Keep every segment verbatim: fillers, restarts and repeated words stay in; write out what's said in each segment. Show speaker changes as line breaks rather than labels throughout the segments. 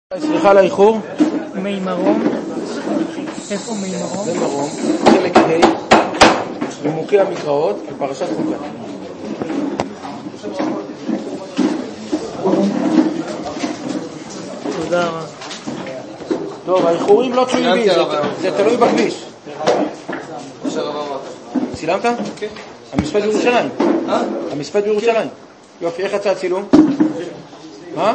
סליחה על האיחור.
מי מרום. איפה מי מרום?
זה מרום, חלק ה' במוחי המקראות על פרשת חוקת.
תודה רבה.
טוב, האיחורים לא תלויים בי, זה תלוי בכביש. צילמת? כן. המספד בירושלים. אה? המספד בירושלים. יופי, איך יצא הצילום? מה?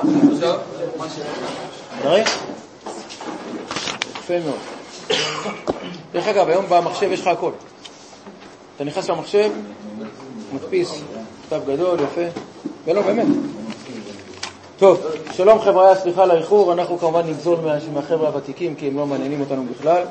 תראה? יפה מאוד. דרך אגב, היום במחשב יש לך הכל. אתה נכנס למחשב, מדפיס, כתב גדול, יפה. ולא, באמת. טוב, שלום חבר'ה, סליחה על האיחור. אנחנו כמובן נגזול מהחבר'ה הוותיקים, כי הם לא מעניינים אותנו בכלל.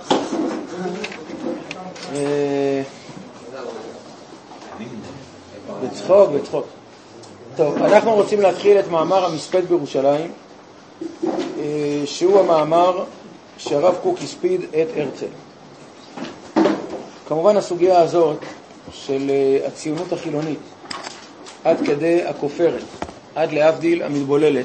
בצחוק, בצחוק. טוב, אנחנו רוצים להתחיל את מאמר המספד בירושלים, שהוא המאמר שהרב קוק הספיד את הרצל. כמובן הסוגיה הזאת של הציונות החילונית, עד כדי הכופרת, עד להבדיל המתבוללת,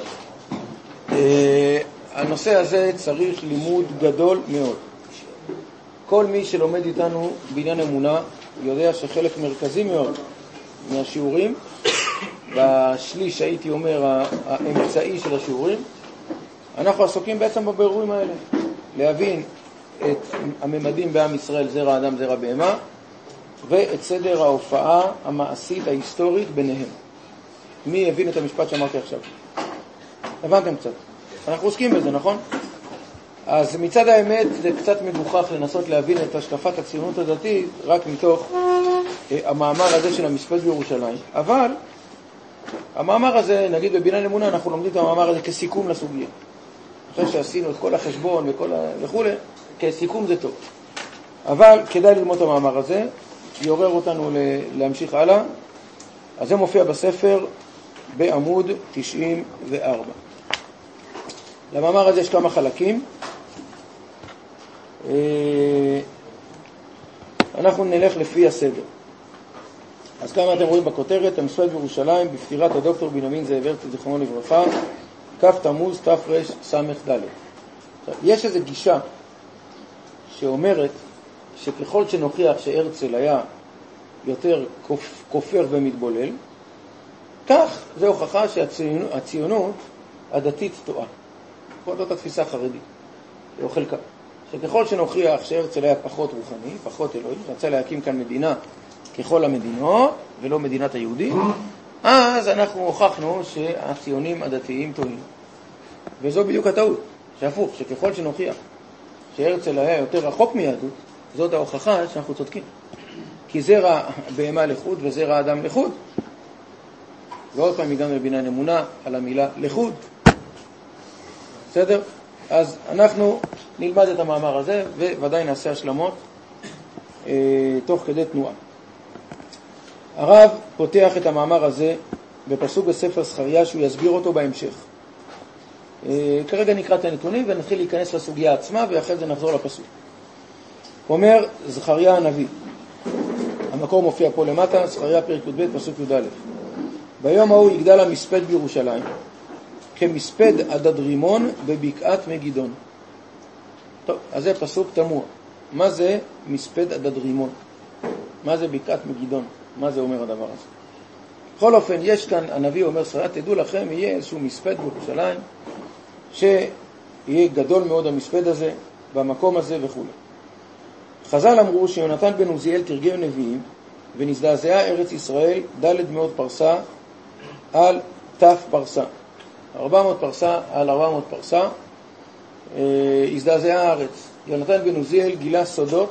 הנושא הזה צריך לימוד גדול מאוד. כל מי שלומד איתנו בעניין אמונה יודע שחלק מרכזי מאוד מהשיעורים, בשליש הייתי אומר האמצעי של השיעורים, אנחנו עסוקים בעצם בבירורים האלה, להבין את הממדים בעם ישראל, זרע האדם זרע בהמה, ואת סדר ההופעה המעשית ההיסטורית ביניהם. מי הבין את המשפט שאמרתי עכשיו? הבנתם קצת? אנחנו עוסקים בזה, נכון? אז מצד האמת זה קצת מגוחך לנסות להבין את השקפת הציונות הדתית רק מתוך המאמר הזה של המספד בירושלים, אבל המאמר הזה, נגיד בבניין אמונה, אנחנו לומדים את המאמר הזה כסיכום לסוגיה. אחרי שעשינו את כל החשבון וכל ה... וכו', כסיכום זה טוב. אבל כדאי ללמוד את המאמר הזה, יעורר אותנו להמשיך הלאה. אז זה מופיע בספר בעמוד תשעים וארבע. למאמר הזה יש כמה חלקים. אנחנו נלך לפי הסדר. אז כמה אתם רואים בכותרת, המספד בירושלים בפטירת הדוקטור בנימין זאב הרצל זיכרונו לברכה, כ' תמוז תר"ש סמך ד'. יש איזו גישה שאומרת שככל שנוכיח שהרצל היה יותר כופר ומתבולל, כך זה הוכחה שהציונות הדתית טועה. זאת התפיסה החרדית, או חלקה. שככל שנוכיח שהרצל היה פחות רוחני, פחות אלוהי, רצה להקים כאן מדינה ככל המדינות, ולא מדינת היהודים, אז אנחנו הוכחנו שהציונים הדתיים טועים. וזו בדיוק הטעות, שהפוך, שככל שנוכיח שהרצל היה יותר רחוק מיהדות, זאת ההוכחה שאנחנו צודקים. כי זרע בהמה לחוד וזרע אדם לחוד. ועוד פעם הגענו לבניין אמונה על המילה לחוד. בסדר? אז אנחנו נלמד את המאמר הזה, וודאי נעשה השלמות אה, תוך כדי תנועה. הרב פותח את המאמר הזה בפסוק בספר זכריה שהוא יסביר אותו בהמשך. אה, כרגע נקרא את הנתונים ונתחיל להיכנס לסוגיה עצמה ואחרי זה נחזור לפסוק. הוא אומר זכריה הנביא, המקור מופיע פה למטה, זכריה פרק י"ב פסוק י"א. ביום ההוא יגדל המספד בירושלים כמספד עדד רימון בבקעת מגידון. טוב, אז זה פסוק תמוה. מה זה מספד עדד רימון? מה זה בקעת מגידון? מה זה אומר הדבר הזה? בכל אופן, יש כאן, הנביא אומר, שרה, תדעו לכם, יהיה איזשהו מספד בירושלים, שיהיה גדול מאוד המספד הזה, במקום הזה וכו'. חז"ל אמרו שיונתן בן עוזיאל תרגם נביאים, ונזדעזעה ארץ ישראל ד' מאוד פרסה על ת' פרסה. ארבע מאות פרסה על ארבע מאות פרסה, אה, הזדעזעה הארץ. יונתן בן עוזיאל גילה סודות,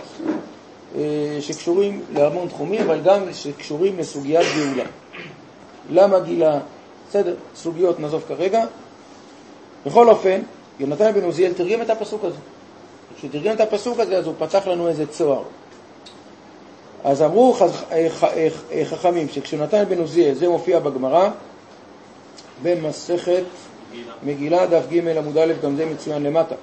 שקשורים להמון תחומים, אבל גם שקשורים לסוגיית גאולה. למה גילה? בסדר, סוגיות נעזוב כרגע. בכל אופן, יונתן בן עוזיאל תרגם את הפסוק הזה. כשתרגם את הפסוק הזה, אז הוא פתח לנו איזה צוהר. אז אמרו חכמים שכשיונתן בן עוזיאל, זה מופיע בגמרא, במסכת מגילה, דף ג' עמוד א', גם זה מצוין למטה.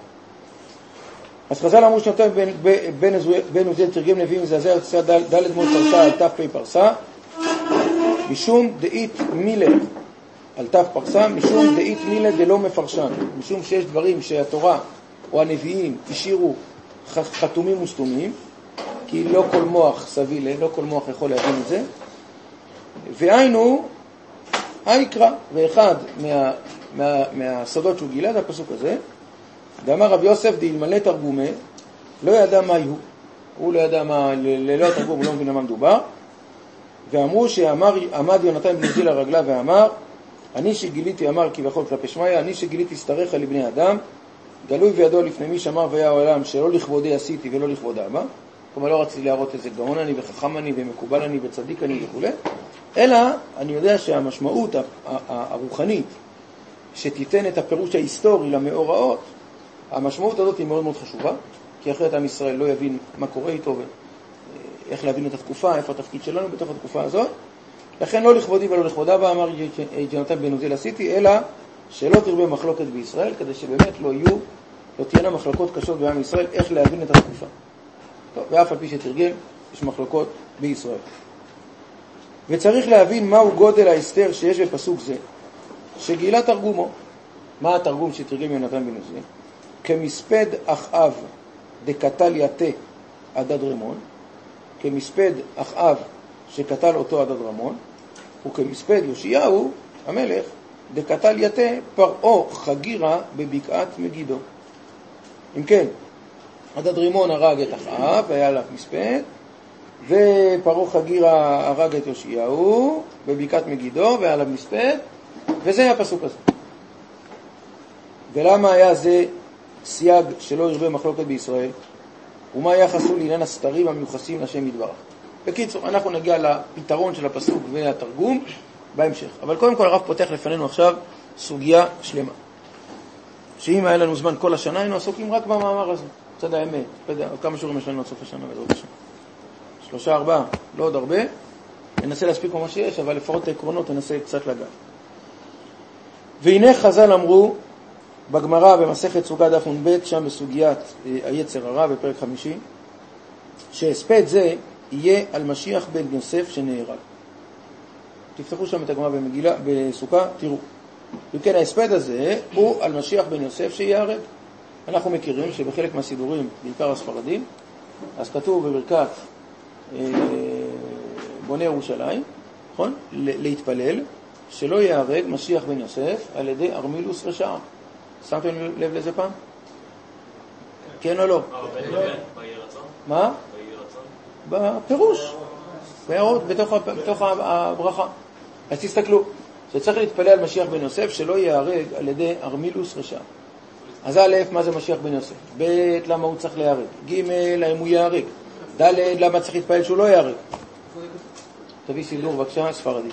אז חז"ל אמרו שנותן בן עוזיאל תרגם נביאים זעזע ארץ ישראל ד' מאוד פרסה על ת' פ' פרסה, משום דאית מילר על תף פרסם, משום דאית מילה דלא מפרשן, משום שיש דברים שהתורה או הנביאים השאירו חתומים וסתומים, כי לא כל מוח סביל, לא כל מוח יכול להבין את זה. והיינו, היקרא, ואחד מה, מה, מהסודות שהוא גילה, זה הפסוק הזה, ואמר רב יוסף דאלמלא תרגומה, לא ידע מה יהיו. הוא לא ידע מה, ללא התרגום, הוא לא מבין מה מדובר. ואמרו שאמר, עמד יונתן בן עוזי לרגלה ואמר, אני שגיליתי, אמר כביכול כלפי שמעיה, אני שגיליתי שתריך לבני אדם, גלוי וידוע לפני מי שאמר והיה העולם שלא לכבודי עשיתי ולא לכבודה, מה? כלומר לא רציתי להראות איזה גאון אני וחכם אני ומקובל אני וצדיק אני וכו', אלא אני יודע שהמשמעות הרוחנית שתיתן את הפירוש ההיסטורי למאורעות, המשמעות הזאת היא מאוד מאוד חשובה, כי אחרת עם ישראל לא יבין מה קורה איתו ואיך להבין את התקופה, איפה התפקיד שלנו בתוך התקופה הזאת. לכן לא לכבודי ולא לכבודה בה, אמר יונתן בן עוזי עשיתי, אלא שלא תרבה מחלוקת בישראל, כדי שבאמת לא יהיו, לא תהיינה מחלוקות קשות בעם ישראל, איך להבין את התקופה. טוב, ואף על פי שתרגם, יש מחלוקות בישראל. וצריך להבין מהו גודל ההסתר שיש בפסוק זה, שגילה תרגומו. מה התרגום שתרגם יונתן בן עוזי? כמספד אחאב דקטל יתה עדד רמון, כמספד אחאב שקטל אותו עדד רמון, וכמספד יאשיהו המלך דקטל יתה פרעה חגירה בבקעת מגידו. אם כן, עדד רמון הרג את אחאב והיה לה מספד, ופרעה חגירה הרג את יאשיהו בבקעת מגידו והיה לה מספד, וזה הפסוק הזה. ולמה היה זה סייג שלא ירבה מחלוקת בישראל? ומה יחסו לעניין הסתרים המיוחסים לשם יתברך? בקיצור, אנחנו נגיע לפתרון של הפסוק והתרגום בהמשך. אבל קודם כל הרב פותח לפנינו עכשיו סוגיה שלמה. שאם היה לנו זמן כל השנה, היינו עסוקים רק במאמר הזה. צד האמת. לא יודע, כמה שיעורים יש לנו עד סוף השנה בעזרת השם? שלושה, ארבעה, לא עוד הרבה. ננסה להספיק מה שיש, אבל לפחות העקרונות ננסה קצת לגעת. והנה חז"ל אמרו, בגמרא במסכת סוכה דף נ"ב, שם בסוגיית היצר הרע בפרק חמישי, שהספד זה יהיה על משיח בן יוסף שנהרג. תפתחו שם את הגמרא במגילה, בסוכה, תראו. וכן ההספד הזה הוא על משיח בן יוסף שיהרג. אנחנו מכירים שבחלק מהסידורים, בעיקר הספרדים, אז כתוב בברכת אה, בוני ירושלים, נכון? להתפלל שלא יהרג משיח בן יוסף על ידי ארמילוס רשע. שמתם לב לזה פעם? כן או לא? מה? בפירוש. בהערות, בתוך הברכה. אז תסתכלו, שצריך להתפלל על משיח בן יוסף שלא יהרג על ידי ארמילוס רשע. אז א', מה זה משיח בן יוסף? ב', למה הוא צריך להיהרג? ג', למה הוא יהרג? ד', למה צריך להתפלל שהוא לא יהרג? תביא סידור בבקשה, ספרדי.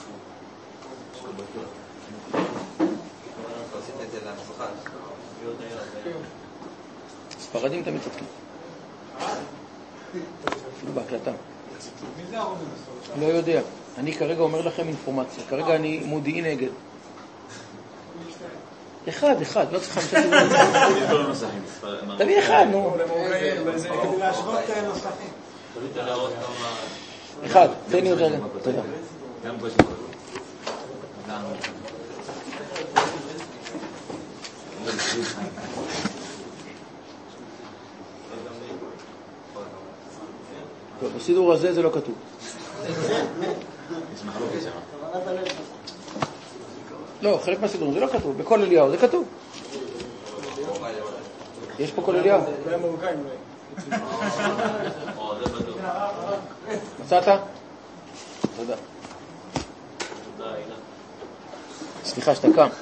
ספרדים תמיד צודקים. אפילו בהקלטה. לא יודע. אני כרגע אומר לכם אינפורמציה. כרגע אני מודיעין נגד. אחד, אחד. לא צריך חמישה סיבורים. תביא אחד, נו. אחד. תן לי עוד רגע. תודה. בסידור הזה זה לא כתוב. לא, חלק מהסידורים זה לא כתוב. בכל אליהו זה כתוב. יש פה כל אליהו. מצאת? תודה. סליחה שאתה קם.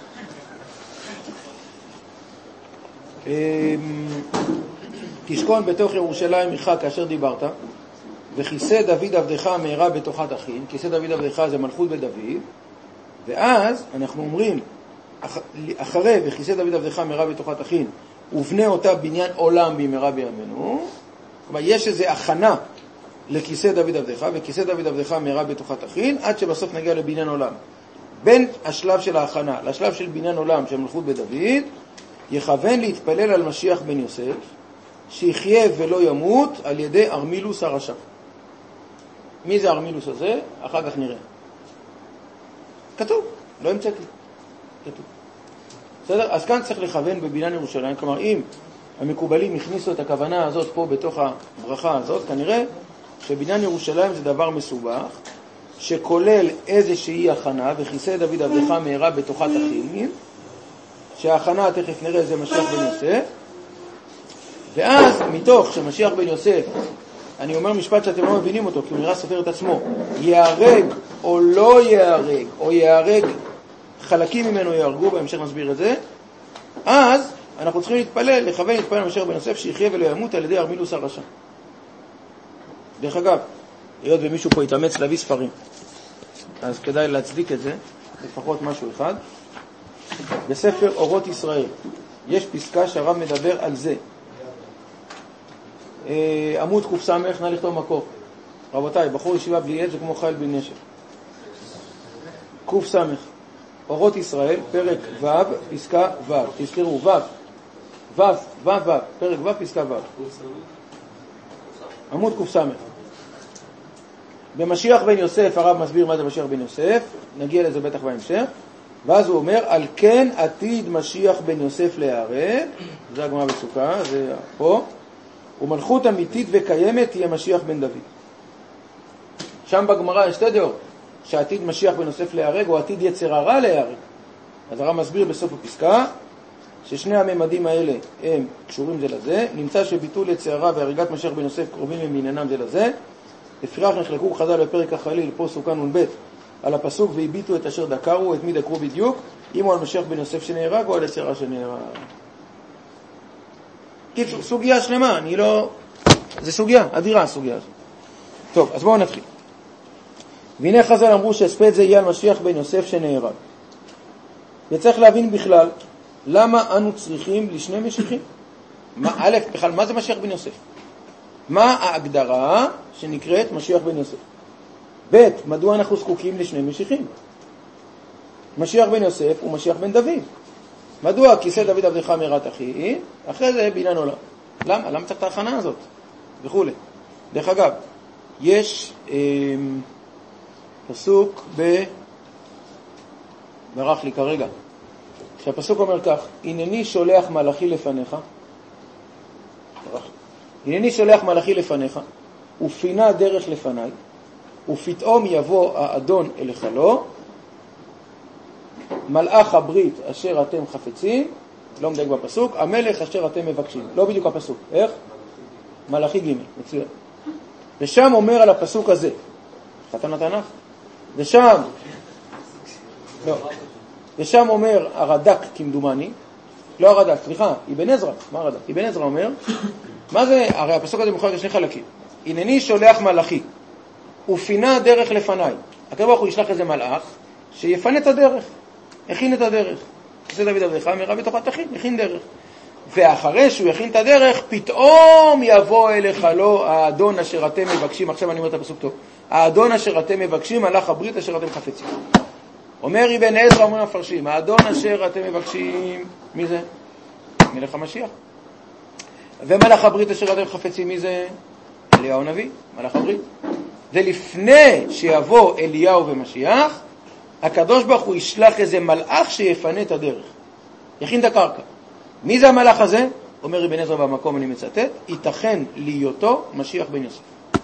תשכון בתוך ירושלים עמך כאשר דיברת, וכיסא דוד עבדך מהרה בתוכת אחים. כיסא דוד עבדך זה מלכות בדוד, ואז אנחנו אומרים אחרי וכיסא דוד עבדך מהרה בתוכת אחים ובנה אותה בניין עולם במהרה בימינו. כלומר יש איזו הכנה לכיסא דוד עבדך, וכיסא דוד עבדך מהרה בתוכת אחים, עד שבסוף נגיע לבניין עולם. בין השלב של ההכנה לשלב של בניין עולם של מלכות בדוד, יכוון להתפלל על משיח בן יוסף שיחיה ולא ימות על ידי ארמילוס הרשע. מי זה ארמילוס הזה? אחר כך נראה. כתוב. לא המצאתי. כתוב. בסדר? אז כאן צריך לכוון בבניין ירושלים, כלומר אם המקובלים הכניסו את הכוונה הזאת פה בתוך הברכה הזאת, כנראה שבניין ירושלים זה דבר מסובך, שכולל איזושהי הכנה, וכיסא דוד עבדך מהרה בתוכה תכין, שההכנה תכף נראה זה משיח בן יוסף, ואז מתוך שמשיח בן יוסף, אני אומר משפט שאתם לא מבינים אותו, כי הוא נראה סופר את עצמו, יהרג או לא יהרג, או יהרג, חלקים ממנו יהרגו, בהמשך נסביר את זה, אז אנחנו צריכים להתפלל, לכוון להתפלל משיח בן יוסף, שיחיה ולא ימות על ידי ארמילוס הרשע. דרך אגב, היות ומישהו פה יתאמץ להביא ספרים, אז כדאי להצדיק את זה, לפחות משהו אחד. בספר אורות ישראל, יש פסקה שהרב מדבר על זה. עמוד קוף סמך, נא לכתוב מקור. רבותיי, בחור ישיבה בלי עד זה כמו חייל בלי נשק. קוף סמך, אורות ישראל, פרק ו', פסקה ו'. תזכרו, ו', ו', ו', ו', פרק ו', פסקה ו'. עמוד קוף סמך. במשיח בן יוסף, הרב מסביר מה זה משיח בן יוסף, נגיע לזה בטח בהמשך, ואז הוא אומר, על כן עתיד משיח בן יוסף להיהרג, זה הגמרא בסוכה, זה פה, ומלכות אמיתית וקיימת תהיה משיח בן דוד. שם בגמרא יש שתי דעות, שעתיד משיח בן יוסף להיהרג, או עתיד יצר הרע להיהרג. אז הרב מסביר בסוף הפסקה, ששני הממדים האלה הם קשורים זה לזה, נמצא שביטול יצר הרע והריגת משיח בן יוסף קרובים למעניינם זה לזה, לפיכך נחלקו חז"ל בפרק החליל, פה סוכה נ"ב, על הפסוק והביטו את אשר דקרו, את מי דקרו בדיוק, אם הוא על משיח בן יוסף שנהרג או על יצר הרע שנהרג. קיצור, סוגיה שלמה, אני לא... זה סוגיה, אדירה הסוגיה הזאת. טוב, אז בואו נתחיל. והנה חז"ל אמרו שהספד זה יהיה על משיח בן יוסף שנהרג. וצריך להבין בכלל, למה אנו צריכים לשני משיחים? מה, א', בכלל, מה זה משיח בן יוסף? מה ההגדרה שנקראת משיח בן יוסף? ב', מדוע אנחנו זקוקים לשני משיחים? משיח בן יוסף הוא משיח בן דוד. מדוע? כיסא דוד עבדך מהרה תכין, אחרי זה בניין עולם. למה? למה צריך את ההכנה הזאת? וכו'. דרך אגב, יש אה, פסוק ב... ברח לי כרגע. שהפסוק אומר כך, הנני שולח מלאכי לפניך, ברח לי. הנני שולח מלאכי לפניך, ופינה דרך לפניי, ופתאום יבוא האדון אל היכלו, מלאך הברית אשר אתם חפצים, לא מדייק בפסוק, המלך אשר אתם מבקשים. לא בדיוק הפסוק. איך? מלאכי ג' מצוין. ושם אומר על הפסוק הזה, חתן התנ"ך, ושם, לא, ושם אומר הרד"ק כמדומני, לא הרד"ק, סליחה, אבן עזרא, מה הרד"ק? אבן עזרא אומר, מה זה, הרי הפסוק הזה מחולק לשני חלקים. הנני שולח מלאכי, ופינה דרך לפניי. הקדוש ברוך הוא ישלח איזה מלאך, שיפנה את הדרך, הכין את הדרך. כיסא דוד עבדך מהרה בתוכה תכין, הכין דרך. ואחרי שהוא יכין את הדרך, פתאום יבוא אליך לא האדון אשר אתם מבקשים, עכשיו אני אומר את הפסוק טוב, האדון אשר אתם מבקשים, מלאך הברית אשר אתם חפצים. אומר אבן עזרא, אומרים המפרשים, האדון אשר אתם מבקשים, מי זה? מלך המשיח. ומלאך הברית אשר אתם חפצים, מי זה? אליהו הנביא, מלאך הברית. ולפני שיבוא אליהו ומשיח, הקדוש ברוך הוא ישלח איזה מלאך שיפנה את הדרך, יכין את הקרקע. מי זה המלאך הזה? אומר אבן עזרא במקום, אני מצטט, ייתכן להיותו משיח בן יוסף.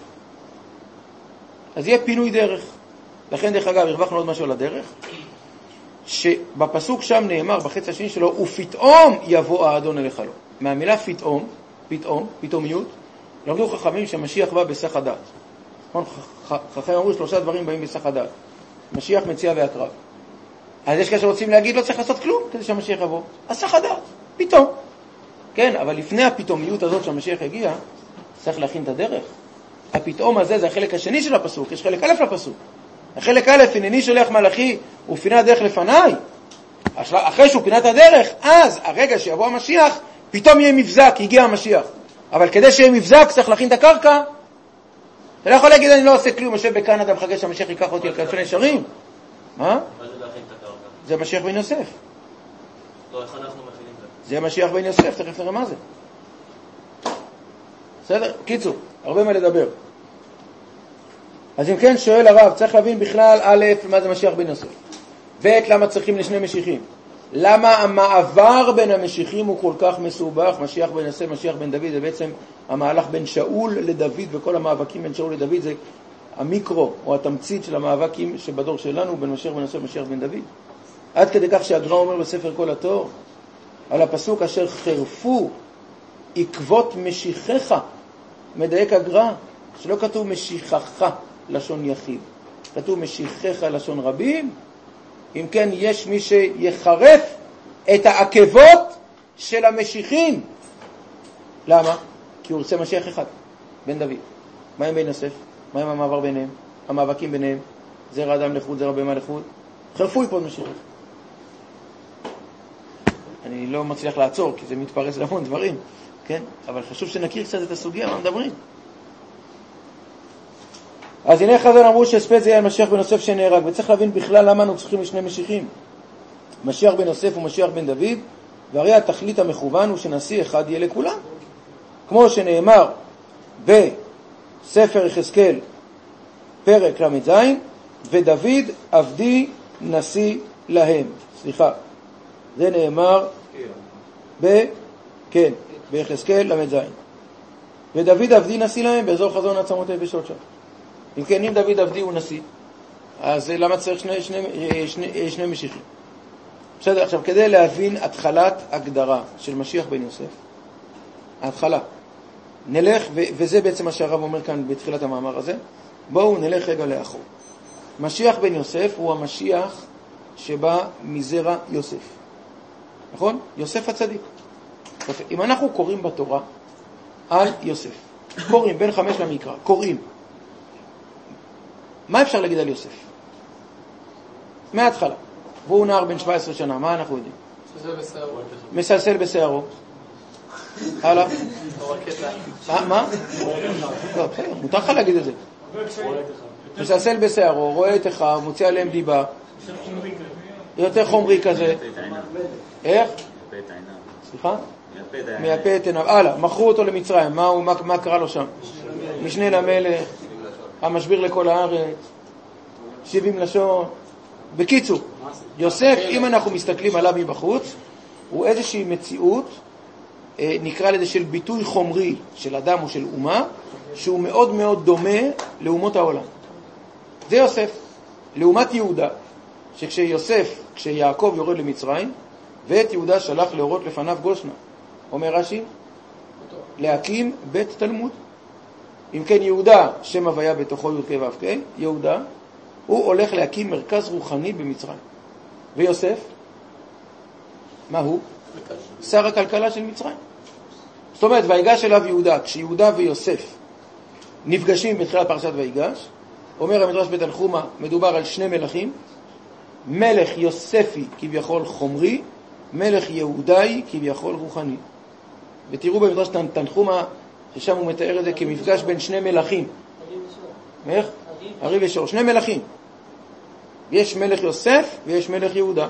אז יהיה פינוי דרך. לכן דרך אגב הרווחנו עוד משהו על הדרך, שבפסוק שם נאמר בחץ השני שלו, ופתאום יבוא האדון אל היכלו. מהמילה פתאום, פתאום, פתאומיות, למדו חכמים שמשיח בא בסך הדעת. חכמים אמרו שלושה דברים באים בסך הדעת, משיח, מציאה והקרב. אז יש כאלה שרוצים להגיד לא צריך לעשות כלום כדי שהמשיח יבוא, אז סך הדעת, פתאום. כן, אבל לפני הפתאומיות הזאת שהמשיח הגיע, צריך להכין את הדרך. הפתאום הזה זה החלק השני של הפסוק, יש חלק א' לפסוק. החלק א', הנני שולח מלאכי ופינה דרך לפניי. אחרי שהוא פינה את הדרך, אז הרגע שיבוא המשיח, פתאום יהיה מבזק, הגיע המשיח. אבל כדי שיהיה מבזק צריך להכין את הקרקע. אתה לא יכול להגיד אני לא עושה כלום, יושב בקנדה מחכה שהמשיח ייקח אותי על כנפי נשרים. מה?
מה זה להכין את הקרקע?
זה משיח בן יוסף.
לא, איך אנחנו מכינים את זה?
זה משיח בן יוסף, תכף נראה מה זה. בסדר? קיצור, הרבה מה לדבר. אז אם כן שואל הרב, צריך להבין בכלל א', מה זה משיח בן יוסף. ואת למה צריכים לשני משיחים. למה המעבר בין המשיחים הוא כל כך מסובך, משיח בן יוסף, משיח בן דוד, זה בעצם המהלך בין שאול לדוד, וכל המאבקים בין שאול לדוד זה המיקרו או התמצית של המאבקים שבדור שלנו בין משיח בן יוסף ומשיח בן דוד. עד כדי כך שהגר"א אומר בספר כל התור, על הפסוק אשר חרפו עקבות משיחך, מדייק הגר"א, שלא כתוב משיחך לשון יחיד, כתוב משיחך לשון רבים. אם כן, יש מי שיחרף את העקבות של המשיחים. למה? כי הוא רוצה משיח אחד, בן דוד. מה עם בן יוסף? מה עם המעבר ביניהם? המאבקים ביניהם? זרע אדם לחוד, זרע בהמה לחוד. חרפו עקבות משיחך. אני לא מצליח לעצור, כי זה מתפרס להמון דברים, כן? אבל חשוב שנכיר קצת את הסוגיה, מה מדברים? אז הנה חז"ל אמרו שהספד זה יהיה על משיח בן יוסף שנהרג, וצריך להבין בכלל למה אנחנו צריכים לשני משיחים. משיח בן יוסף ומשיח בן דוד, והרי התכלית המכוון הוא שנשיא אחד יהיה לכולם. כמו שנאמר בספר יחזקאל פרק למ"ז, ודוד עבדי נשיא להם. סליחה, זה נאמר ב... כן, ביחזקאל למ"ז. ודוד עבדי נשיא להם באזור חזון עצמות היבשות שם. אם כן, אם דוד עבדי הוא נשיא, אז למה צריך שני, שני, שני, שני משיחים? בסדר, עכשיו, כדי להבין התחלת הגדרה של משיח בן יוסף, ההתחלה, נלך, ו- וזה בעצם מה שהרב אומר כאן בתחילת המאמר הזה, בואו נלך רגע לאחור. משיח בן יוסף הוא המשיח שבא מזרע יוסף. נכון? יוסף הצדיק. אם אנחנו קוראים בתורה על יוסף, קוראים בין חמש למקרא, קוראים, מה אפשר להגיד על יוסף? מההתחלה. והוא נער בן שבע עשרה שנה, מה אנחנו יודעים? מסלסל בשערו. הלאה. מה? לא, בסדר, מותר לך להגיד את זה. מסלסל בשערו, רואה את אחיו, מוציא עליהם דיבה. יותר חומרי כזה. איך? סליחה? מייפה את עיניו. הלאה, מכרו אותו למצרים. מה קרה לו שם? משנה למלך. המשביר לכל הארץ, שבעים לשון. בקיצור, יוסף, אם אנחנו מסתכלים עליו מבחוץ, הוא איזושהי מציאות, נקרא לזה של ביטוי חומרי של אדם או של אומה, שהוא מאוד מאוד דומה לאומות העולם. זה יוסף. לעומת יהודה, שכשיוסף, כשיעקב יורד למצרים, ואת יהודה שלח להורות לפניו גושנה. אומר רש"י, להקים בית תלמוד. אם כן, יהודה, שם הוויה בתוכו י"ק ו"ק, יהודה, הוא הולך להקים מרכז רוחני במצרים. ויוסף, מה הוא? שר הכלכלה של מצרים. זאת אומרת, ויגש אליו יהודה, כשיהודה ויוסף נפגשים בתחילת פרשת ויגש, אומר המדרש בתנחומא, מדובר על שני מלכים, מלך יוספי כביכול חומרי, מלך יהודאי כביכול רוחני. ותראו במדרש תנחומא, ששם הוא מתאר את זה כמפגש בין שני מלכים. איך? הרי ושור, שני מלכים. יש מלך יוסף ויש מלך יהודה.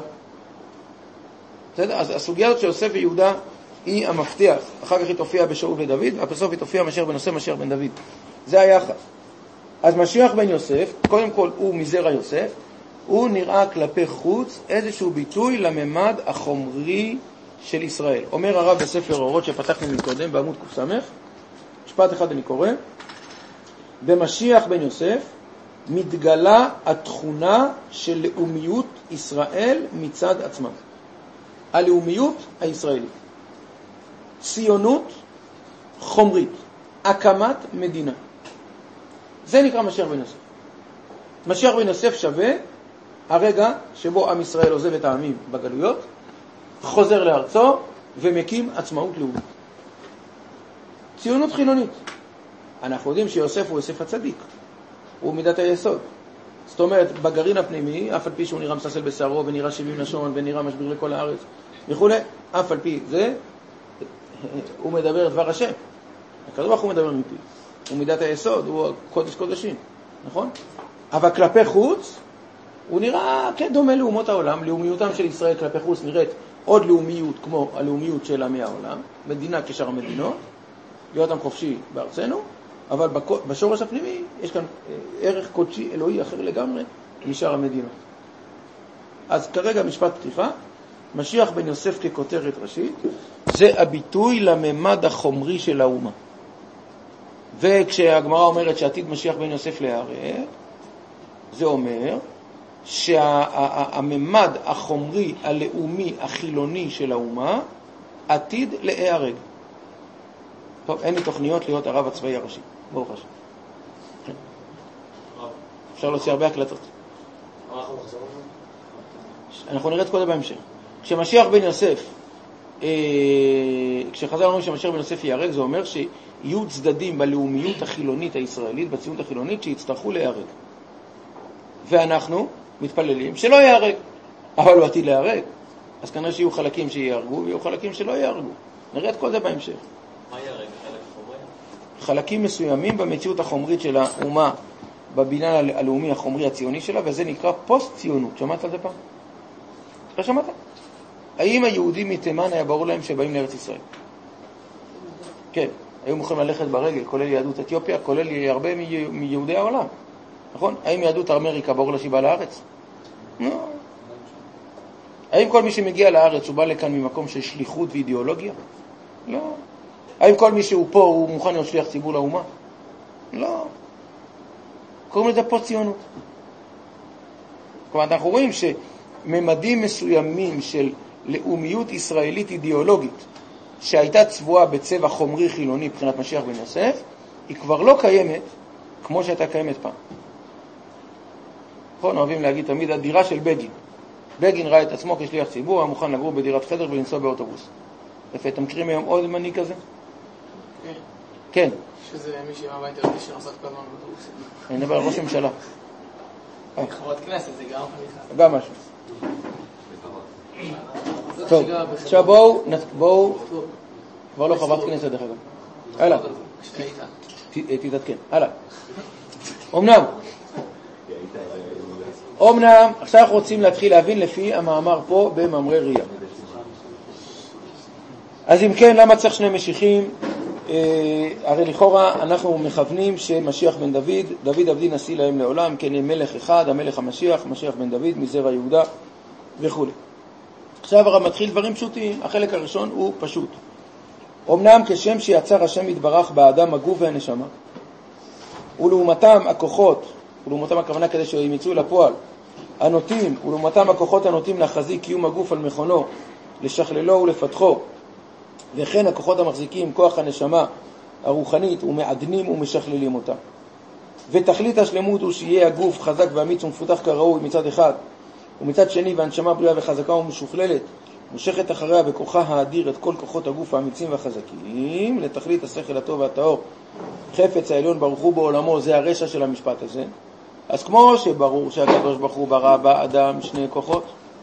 אז הסוגיה הזאת של יוסף ויהודה היא המפתח. אחר כך היא תופיע בשאול ודוד, ובסוף היא תופיע משיח בן יוסף, משיח בן דוד. זה היחס. אז משיח בן יוסף, קודם כל הוא מזרע יוסף, הוא נראה כלפי חוץ איזשהו ביטוי לממד החומרי של ישראל. אומר הרב בספר אורות שפתחנו מקודם בעמוד קס"ח, משפט אחד אני קורא, במשיח בן יוסף מתגלה התכונה של לאומיות ישראל מצד עצמה. הלאומיות הישראלית. ציונות חומרית. הקמת מדינה. זה נקרא משיח בן יוסף. משיח בן יוסף שווה הרגע שבו עם ישראל עוזב את העמים בגלויות, חוזר לארצו ומקים עצמאות לאומית. ציונות חילונית. אנחנו יודעים שיוסף הוא יוסף הצדיק. הוא מידת היסוד. זאת אומרת, בגרעין הפנימי, אף על פי שהוא נראה מסלסל בשערו ונראה שבעים לשון ונראה משביר לכל הארץ וכו', אף על פי זה, הוא מדבר דבר השם. הקדוש ברוך הוא מדבר מפי. הוא מידת היסוד, הוא קודש קודשים, נכון? אבל כלפי חוץ, הוא נראה כדומה לאומות העולם. לאומיותם של ישראל כלפי חוץ נראית עוד לאומיות כמו הלאומיות של עמי העולם, מדינה כשאר המדינות, להיות עם חופשי בארצנו, אבל בשורש הפנימי יש כאן ערך קודשי אלוהי אחר לגמרי משאר המדינות. אז כרגע משפט פתיחה, משיח בן יוסף ככותרת ראשית, זה הביטוי לממד החומרי של האומה. וכשהגמרא אומרת שעתיד משיח בן יוסף להיהרג, זה אומר שהממד החומרי, הלאומי, החילוני של האומה, עתיד להיהרג. טוב, אין לי תוכניות להיות הרב הצבאי הראשי. ברוך השם. אפשר להוציא הרבה הקלטות. אנחנו נראה את כל זה בהמשך. כשמשיח בן יוסף, כשחז"ל אומרים שמשיח בן יוסף ייהרג, זה אומר שיהיו צדדים בלאומיות החילונית הישראלית, בציונות החילונית, שיצטרכו להיהרג. ואנחנו מתפללים שלא ייהרג, אבל הוא עתיד להיהרג. אז כנראה שיהיו חלקים שיהרגו ויהיו חלקים שלא ייהרגו. נראה את כל זה בהמשך.
מה ייהרג? חלק חומרי?
חלקים מסוימים במציאות החומרית של האומה, בבניין הלאומי החומרי הציוני שלה, וזה נקרא פוסט-ציונות. שמעת על זה פעם? לא שמעת? האם היהודים מתימן היה ברור להם שבאים לארץ ישראל? כן, היו מוכנים ללכת ברגל, כולל יהדות אתיופיה, כולל הרבה מיהודי העולם. נכון? האם יהדות אמריקה ברור לה שהיא באה לארץ? לא. האם כל מי שמגיע לארץ הוא בא לכאן ממקום של שליחות ואידיאולוגיה? לא. האם כל מי שהוא פה הוא מוכן להיות שליח ציבור לאומה? לא. קוראים לזה פה ציונות. כלומר, אנחנו רואים שממדים מסוימים של לאומיות ישראלית אידיאולוגית שהייתה צבועה בצבע חומרי חילוני מבחינת משיח בן יוסף, היא כבר לא קיימת כמו שהייתה קיימת פעם. נכון, אוהבים להגיד תמיד, הדירה של בגין. בגין ראה את עצמו כשליח ציבור, היה מוכן לגור בדירת חדר ולנסוע באוטובוס. יפה, אתם מכירים היום עוד מנהיג כזה?
כן.
כן.
שזה מישהי מהבית הראשי שנוסעת כל הזמן באוטובוסים.
אני מדבר על ראש הממשלה.
חברת כנסת, זה גם חמיכה.
גם משהו. טוב, עכשיו בואו, בואו, כבר לא חברת כנסת דרך אגב. הלאה. תתעדכן, הלאה. אמנם, אמנם, עכשיו אנחנו רוצים להתחיל להבין לפי המאמר פה במאמרי ראייה. אז אם כן, למה צריך שני משיחים? אה, הרי לכאורה אנחנו מכוונים שמשיח בן דוד, דוד עבדי נשיא להם לעולם, כן מלך אחד, המלך המשיח, משיח בן דוד, מזרע יהודה וכו'. עכשיו הרב מתחיל דברים פשוטים, החלק הראשון הוא פשוט. אמנם כשם שיצר השם יתברך באדם הגוף והנשמה, ולעומתם הכוחות, ולעומתם הכוונה כדי שהם יצאו לפועל, הנוטים, ולעומתם הכוחות הנוטים להחזיק קיום הגוף על מכונו, לשכללו ולפתחו, וכן הכוחות המחזיקים כוח הנשמה הרוחנית ומעדנים ומשכללים אותה. ותכלית השלמות הוא שיהיה הגוף חזק ואמיץ ומפותח כראוי מצד אחד, ומצד שני והנשמה בריאה וחזקה ומשוכללת, מושכת אחריה בכוחה האדיר את כל כוחות הגוף האמיצים והחזקים, לתכלית השכל הטוב והטהור, חפץ העליון ברוך הוא בעולמו, זה הרשע של המשפט הזה. אז כמו שברור שהקדוש ברוך הוא ברא באדם שני כוחות,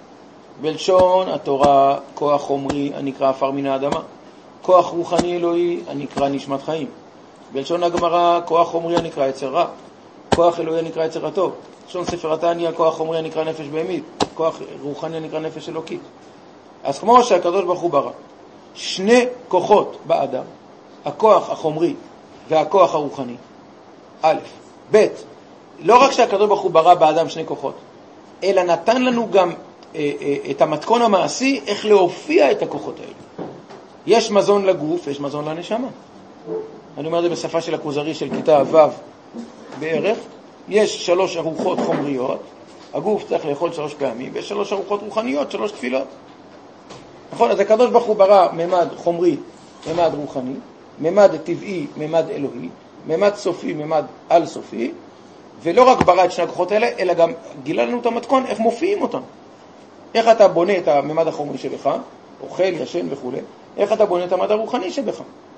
בלשון התורה כוח חומרי הנקרא עפר מן האדמה, כוח רוחני אלוהי הנקרא נשמת חיים. בלשון הגמרא כוח חומרי הנקרא יצר רע, כוח אלוהי הנקרא יצר הטוב. בלשון ספר התניא כוח חומרי הנקרא נפש בהמית, כוח רוחני הנקרא נפש אלוקית. אז כמו שהקדוש ברוך הוא ברא שני כוחות באדם, הכוח החומרי והכוח הרוחני, א', ב', לא רק שהקדוש ברוך הוא ברא באדם שני כוחות, אלא נתן לנו גם אה, אה, את המתכון המעשי איך להופיע את הכוחות האלה. יש מזון לגוף, יש מזון לנשמה. אני אומר את זה בשפה של הכוזרי של כיתה ו' בערך. יש שלוש ארוחות חומריות, הגוף צריך לאכול שלוש פעמים, ויש שלוש ארוחות רוחניות, שלוש תפילות. נכון? אז הקדוש ברוך הוא ברא ממד חומרי, ממד רוחני, ממד טבעי, ממד אלוהי, ממד סופי, ממד על סופי, ולא רק ברא את שני הכוחות האלה, אלא גם גילה לנו את המתכון, איך מופיעים אותם. איך אתה בונה את הממד החומרי שבך, אוכל, ישן וכו', איך אתה בונה את הממד הרוחני שבך.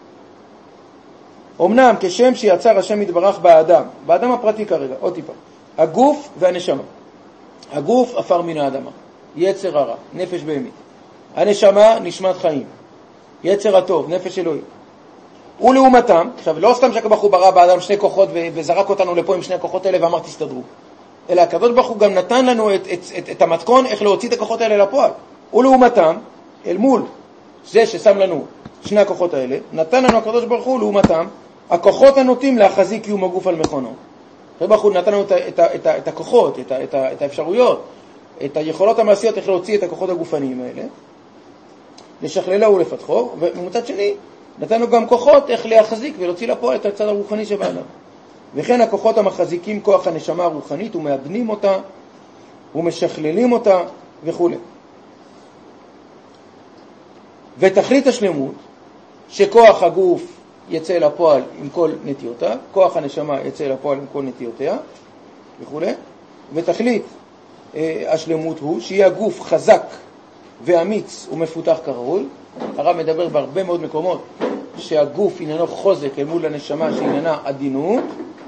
אמנם כשם שיצר השם יתברך באדם, באדם הפרטי כרגע, עוד טיפה, הגוף והנשמה. הגוף עפר מן האדמה, יצר הרע, נפש בהמית. הנשמה נשמת חיים, יצר הטוב, נפש אלוהי. ולעומתם, עכשיו לא סתם שהקדוש ברוך הוא ברא באדם שני כוחות וזרק אותנו לפה עם שני הכוחות האלה ואמר תסתדרו, אלא הקדוש ברוך הוא גם נתן לנו את, את, את, את המתכון איך להוציא את הכוחות האלה לפועל. ולעומתם, אל מול זה ששם לנו שני הכוחות האלה, נתן לנו הקדוש ברוך הוא לעומתם הכוחות הנוטים להחזיק קיום הגוף על מכונו. הקדוש ברוך הוא נתן לנו את, את, את, את הכוחות, את, את, את האפשרויות את היכולות המעשיות איך להוציא את הכוחות הגופניים האלה, לשכללו ולפתחו, ומצד שני נתן לו גם כוחות איך להחזיק ולהוציא לפועל את הצד הרוחני שבאדם. וכן הכוחות המחזיקים כוח הנשמה הרוחנית ומעדנים אותה ומשכללים אותה וכו'. ותכלית השלמות שכוח הגוף יצא לפועל עם כל נטיותיו, כוח הנשמה יצא לפועל עם כל נטיותיה וכו'. ותכלית אה, השלמות הוא שיהיה הגוף חזק ואמיץ ומפותח כראוי. הרב מדבר בהרבה מאוד מקומות שהגוף עניינו חוזק אל מול הנשמה שעניינה עדינות,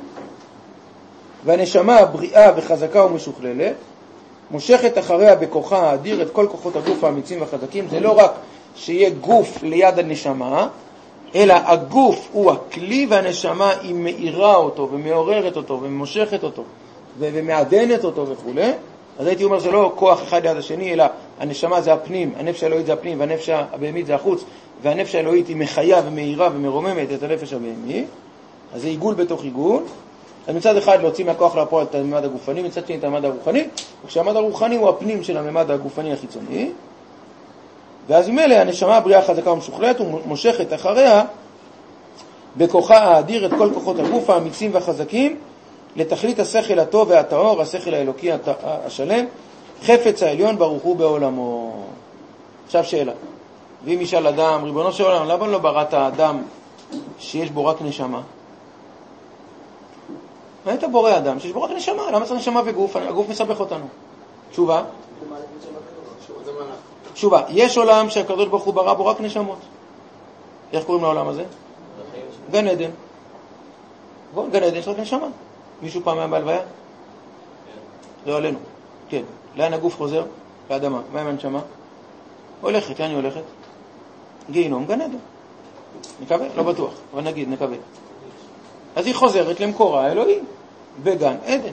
והנשמה הבריאה וחזקה ומשוכללת מושכת אחריה בכוחה האדיר את כל כוחות הגוף האמיצים והחזקים. זה לא רק שיהיה גוף ליד הנשמה, אלא הגוף הוא הכלי והנשמה היא מאירה אותו ומעוררת אותו ומושכת אותו ומעדנת אותו וכו'. אז הייתי אומר, זה לא כוח אחד ליד השני, אלא הנשמה זה הפנים, הנפש האלוהית זה הפנים, והנפש הבהמית זה החוץ, והנפש האלוהית היא מחיה ומאירה ומרוממת את הנפש הבהמי. אז זה עיגול בתוך עיגול. אז מצד אחד להוציא מהכוח לפועל את הממד הגופני, מצד שני את הממד הרוחני, וכשהממד הרוחני הוא הפנים של הממד הגופני החיצוני. ואז עם אלה הנשמה הבריאה חזקה ומשוכללת ומושכת אחריה בכוחה האדיר את כל כוחות הגוף האמיצים והחזקים לתכלית השכל הטוב והטהור, השכל האלוקי השלם, חפץ העליון ברוך הוא בעולמו. עכשיו שאלה, ואם ישאל אדם, ריבונו של עולם, למה לא בראת האדם שיש בו רק נשמה? מה היית בורא אדם שיש בו רק נשמה? למה צריך נשמה וגוף? הגוף מסבך אותנו. תשובה? תשובה, יש עולם שהקדוש ברוך הוא ברא בו רק נשמות. איך קוראים לעולם הזה? גן עדן. גן עדן יש רק נשמה. מישהו פעם היה בהלוויה? לא עלינו. כן. לאן הגוף חוזר? לאדמה. מה עם הנשמה? הולכת. לאן היא הולכת? גיהינום, גן עדן. נקווה? לא בטוח, אבל נגיד, נקווה. אז היא חוזרת למקורה האלוהי בגן עדן.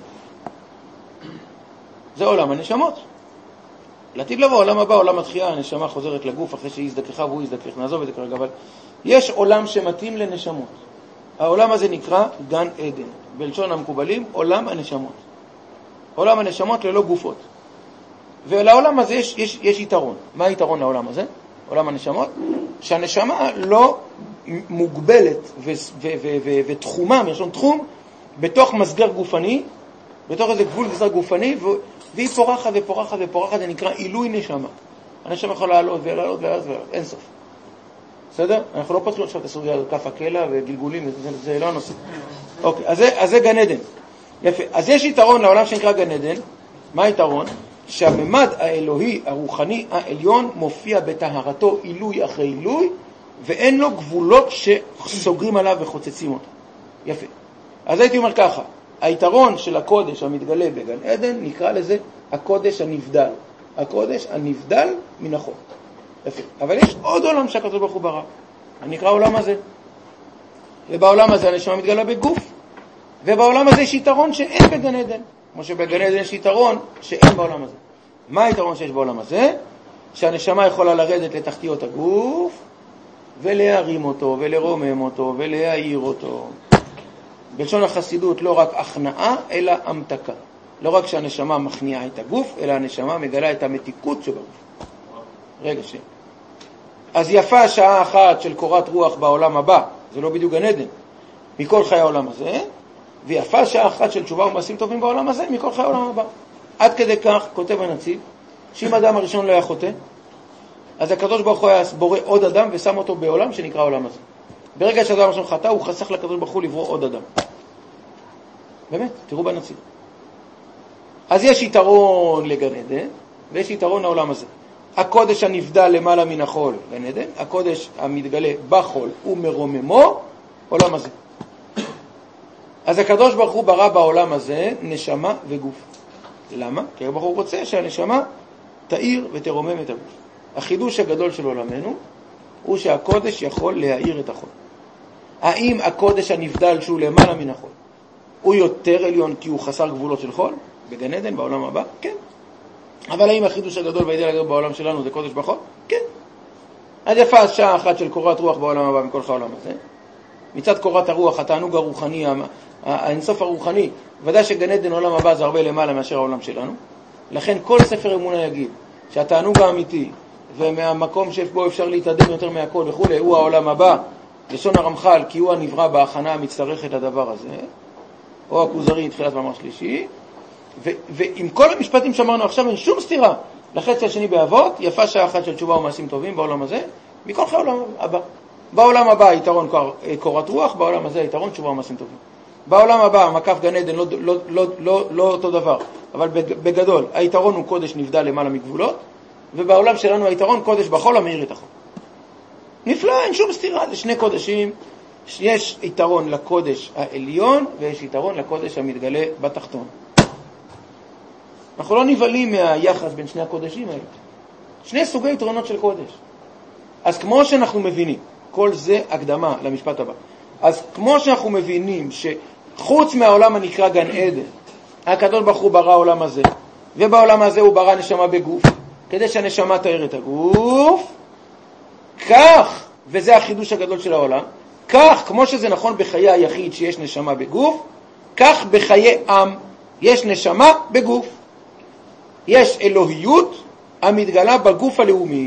זה עולם הנשמות. לעתיד לבוא, עולם הבא, עולם התחייה, הנשמה חוזרת לגוף אחרי שהיא הזדככה והוא הזדכך. נעזוב את זה כרגע, אבל יש עולם שמתאים לנשמות. העולם הזה נקרא גן עדן. בלשון המקובלים, עולם הנשמות. עולם הנשמות ללא גופות. ולעולם הזה יש, יש, יש יתרון. מה היתרון לעולם הזה? עולם הנשמות? שהנשמה לא מוגבלת ו- ו- ו- ו- ותחומה, מלשון תחום, בתוך מסגר גופני, בתוך איזה גבול גזר גופני, ו- והיא פורחת ופורחת ופורחת, זה נקרא עילוי נשמה. הנשמה יכולה לעלות ולעלות ולעלות ולעלות, אין סוף. בסדר? אנחנו לא פותחים עכשיו את הסוגיה הזאת, כף הקלע וגלגולים, זה, זה לא הנושא. אוקיי, אז זה, אז זה גן עדן. יפה. אז יש יתרון לעולם שנקרא גן עדן. מה היתרון? שהממד האלוהי הרוחני העליון מופיע בטהרתו עילוי אחרי עילוי, ואין לו גבולות שסוגרים עליו וחוצצים אותו. יפה. אז הייתי אומר ככה, היתרון של הקודש המתגלה בגן עדן נקרא לזה הקודש הנבדל. הקודש הנבדל מן החול. יפה. אבל יש עוד עולם שהקדוש ברוך הוא ברא. נקרא העולם הזה. ובעולם הזה הנשמה מתגלה בגוף. ובעולם הזה יש יתרון שאין בגן עדן. כמו שבגן עדן יש יתרון שאין בעולם הזה. מה היתרון שיש בעולם הזה? שהנשמה יכולה לרדת לתחתיות הגוף ולהרים אותו ולרומם אותו ולהעיר אותו. בלשון החסידות לא רק הכנעה אלא המתקה. לא רק שהנשמה מכניעה את הגוף, אלא הנשמה מגלה את המתיקות שבגוף. רגע שני. אז יפה שעה אחת של קורת רוח בעולם הבא, זה לא בדיוק גן עדן, מכל חיי העולם הזה, ויפה שעה אחת של תשובה ומעשים טובים בעולם הזה, מכל חיי העולם הבא. עד כדי כך כותב הנציב, שאם אדם הראשון לא היה חוטא, אז הקדוש ברוך הוא היה בורא עוד אדם ושם אותו בעולם שנקרא העולם הזה. ברגע שהאדם הראשון חטא, הוא חסך לקדוש ברוך הוא לברוא עוד אדם. באמת, תראו בנציב. אז יש יתרון לגן עדן, ויש יתרון לעולם הזה. הקודש הנבדל למעלה מן החול, גן עדן, הקודש המתגלה בחול ומרוממו, עולם הזה. אז הקדוש ברוך הוא ברא בעולם הזה נשמה וגוף. למה? כי ברוך הוא רוצה שהנשמה תאיר ותרומם את הגוף. החידוש הגדול של עולמנו הוא שהקודש יכול להאיר את החול. האם הקודש הנבדל שהוא למעלה מן החול הוא יותר עליון כי הוא חסר גבולות של חול? בגן עדן, בעולם הבא? כן. אבל האם החידוש הגדול והאידאל הגדול בעולם שלנו זה קודש בחול? כן. אז יפה שעה אחת של קורת רוח בעולם הבא מכל העולם הזה. מצד קורת הרוח, התענוג הרוחני, האינסוף הרוחני, ודאי שגן עדן עולם הבא זה הרבה למעלה מאשר העולם שלנו. לכן כל ספר אמונה יגיד שהתענוג האמיתי ומהמקום שבו אפשר להתאדם יותר מהכל וכו' הוא העולם הבא, לשון הרמח"ל, כי הוא הנברא בהכנה המצטרכת לדבר הזה, או הכוזרי תחילת מאמר שלישי, ו- ועם כל המשפטים שאמרנו עכשיו אין שום סתירה לחצי השני באבות, יפה שעה אחת של תשובה ומעשים טובים בעולם הזה, מכל חיי העולם הבא. בעולם הבא היתרון קורת רוח, בעולם הזה היתרון תשובה ומעשים טובים. בעולם הבא מקף גן עדן לא, לא, לא, לא, לא אותו דבר, אבל בגדול היתרון הוא קודש נבדל למעלה מגבולות, ובעולם שלנו היתרון קודש בחול המאיר את החול. נפלא, אין שום סתירה, זה שני קודשים, יש יתרון לקודש העליון ויש יתרון לקודש המתגלה בתחתון. אנחנו לא נבלים מהיחס בין שני הקודשים האלה. שני סוגי יתרונות של קודש. אז כמו שאנחנו מבינים, כל זה הקדמה למשפט הבא. אז כמו שאנחנו מבינים שחוץ מהעולם הנקרא גן עדן, הקדוש ברוך הוא ברא העולם הזה, ובעולם הזה הוא ברא נשמה בגוף, כדי שהנשמה תאר את הגוף, כך, וזה החידוש הגדול של העולם, כך כמו שזה נכון בחיי היחיד שיש נשמה בגוף, כך בחיי עם יש נשמה בגוף. יש אלוהיות המתגלה בגוף הלאומי.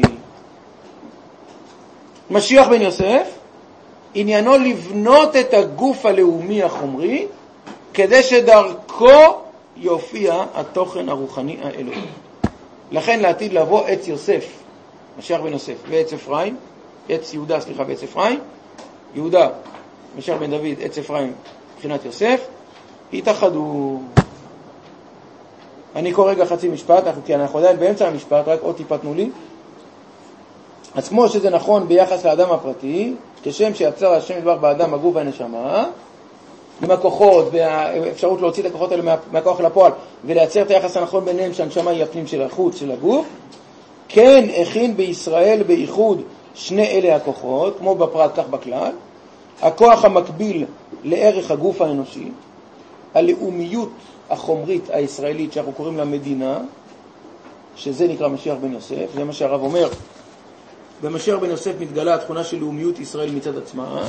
משיח בן יוסף, עניינו לבנות את הגוף הלאומי החומרי, כדי שדרכו יופיע התוכן הרוחני האלוהי. לכן לעתיד לבוא עץ יוסף, משיח בן יוסף, ועץ אפרים, עץ יהודה, סליחה, ועץ אפרים, יהודה, משיח בן דוד, עץ אפרים, מבחינת יוסף, התאחדו. אני קורא רגע חצי משפט, כי אנחנו עדיין באמצע המשפט, רק עוד טיפה תנו לי. אז כמו שזה נכון ביחס לאדם הפרטי, כשם שיצר השם יתברך באדם הגוף והנשמה, עם הכוחות והאפשרות להוציא את הכוחות האלה מה, מהכוח לפועל, ולייצר את היחס הנכון ביניהם שהנשמה היא הפנים של החוץ של הגוף, כן הכין בישראל בייחוד שני אלה הכוחות, כמו בפרט כך בכלל, הכוח המקביל לערך הגוף האנושי, הלאומיות החומרית הישראלית שאנחנו קוראים לה מדינה, שזה נקרא משיח בן יוסף, זה מה שהרב אומר, במשיח בן יוסף מתגלה התכונה של לאומיות ישראל מצד עצמה,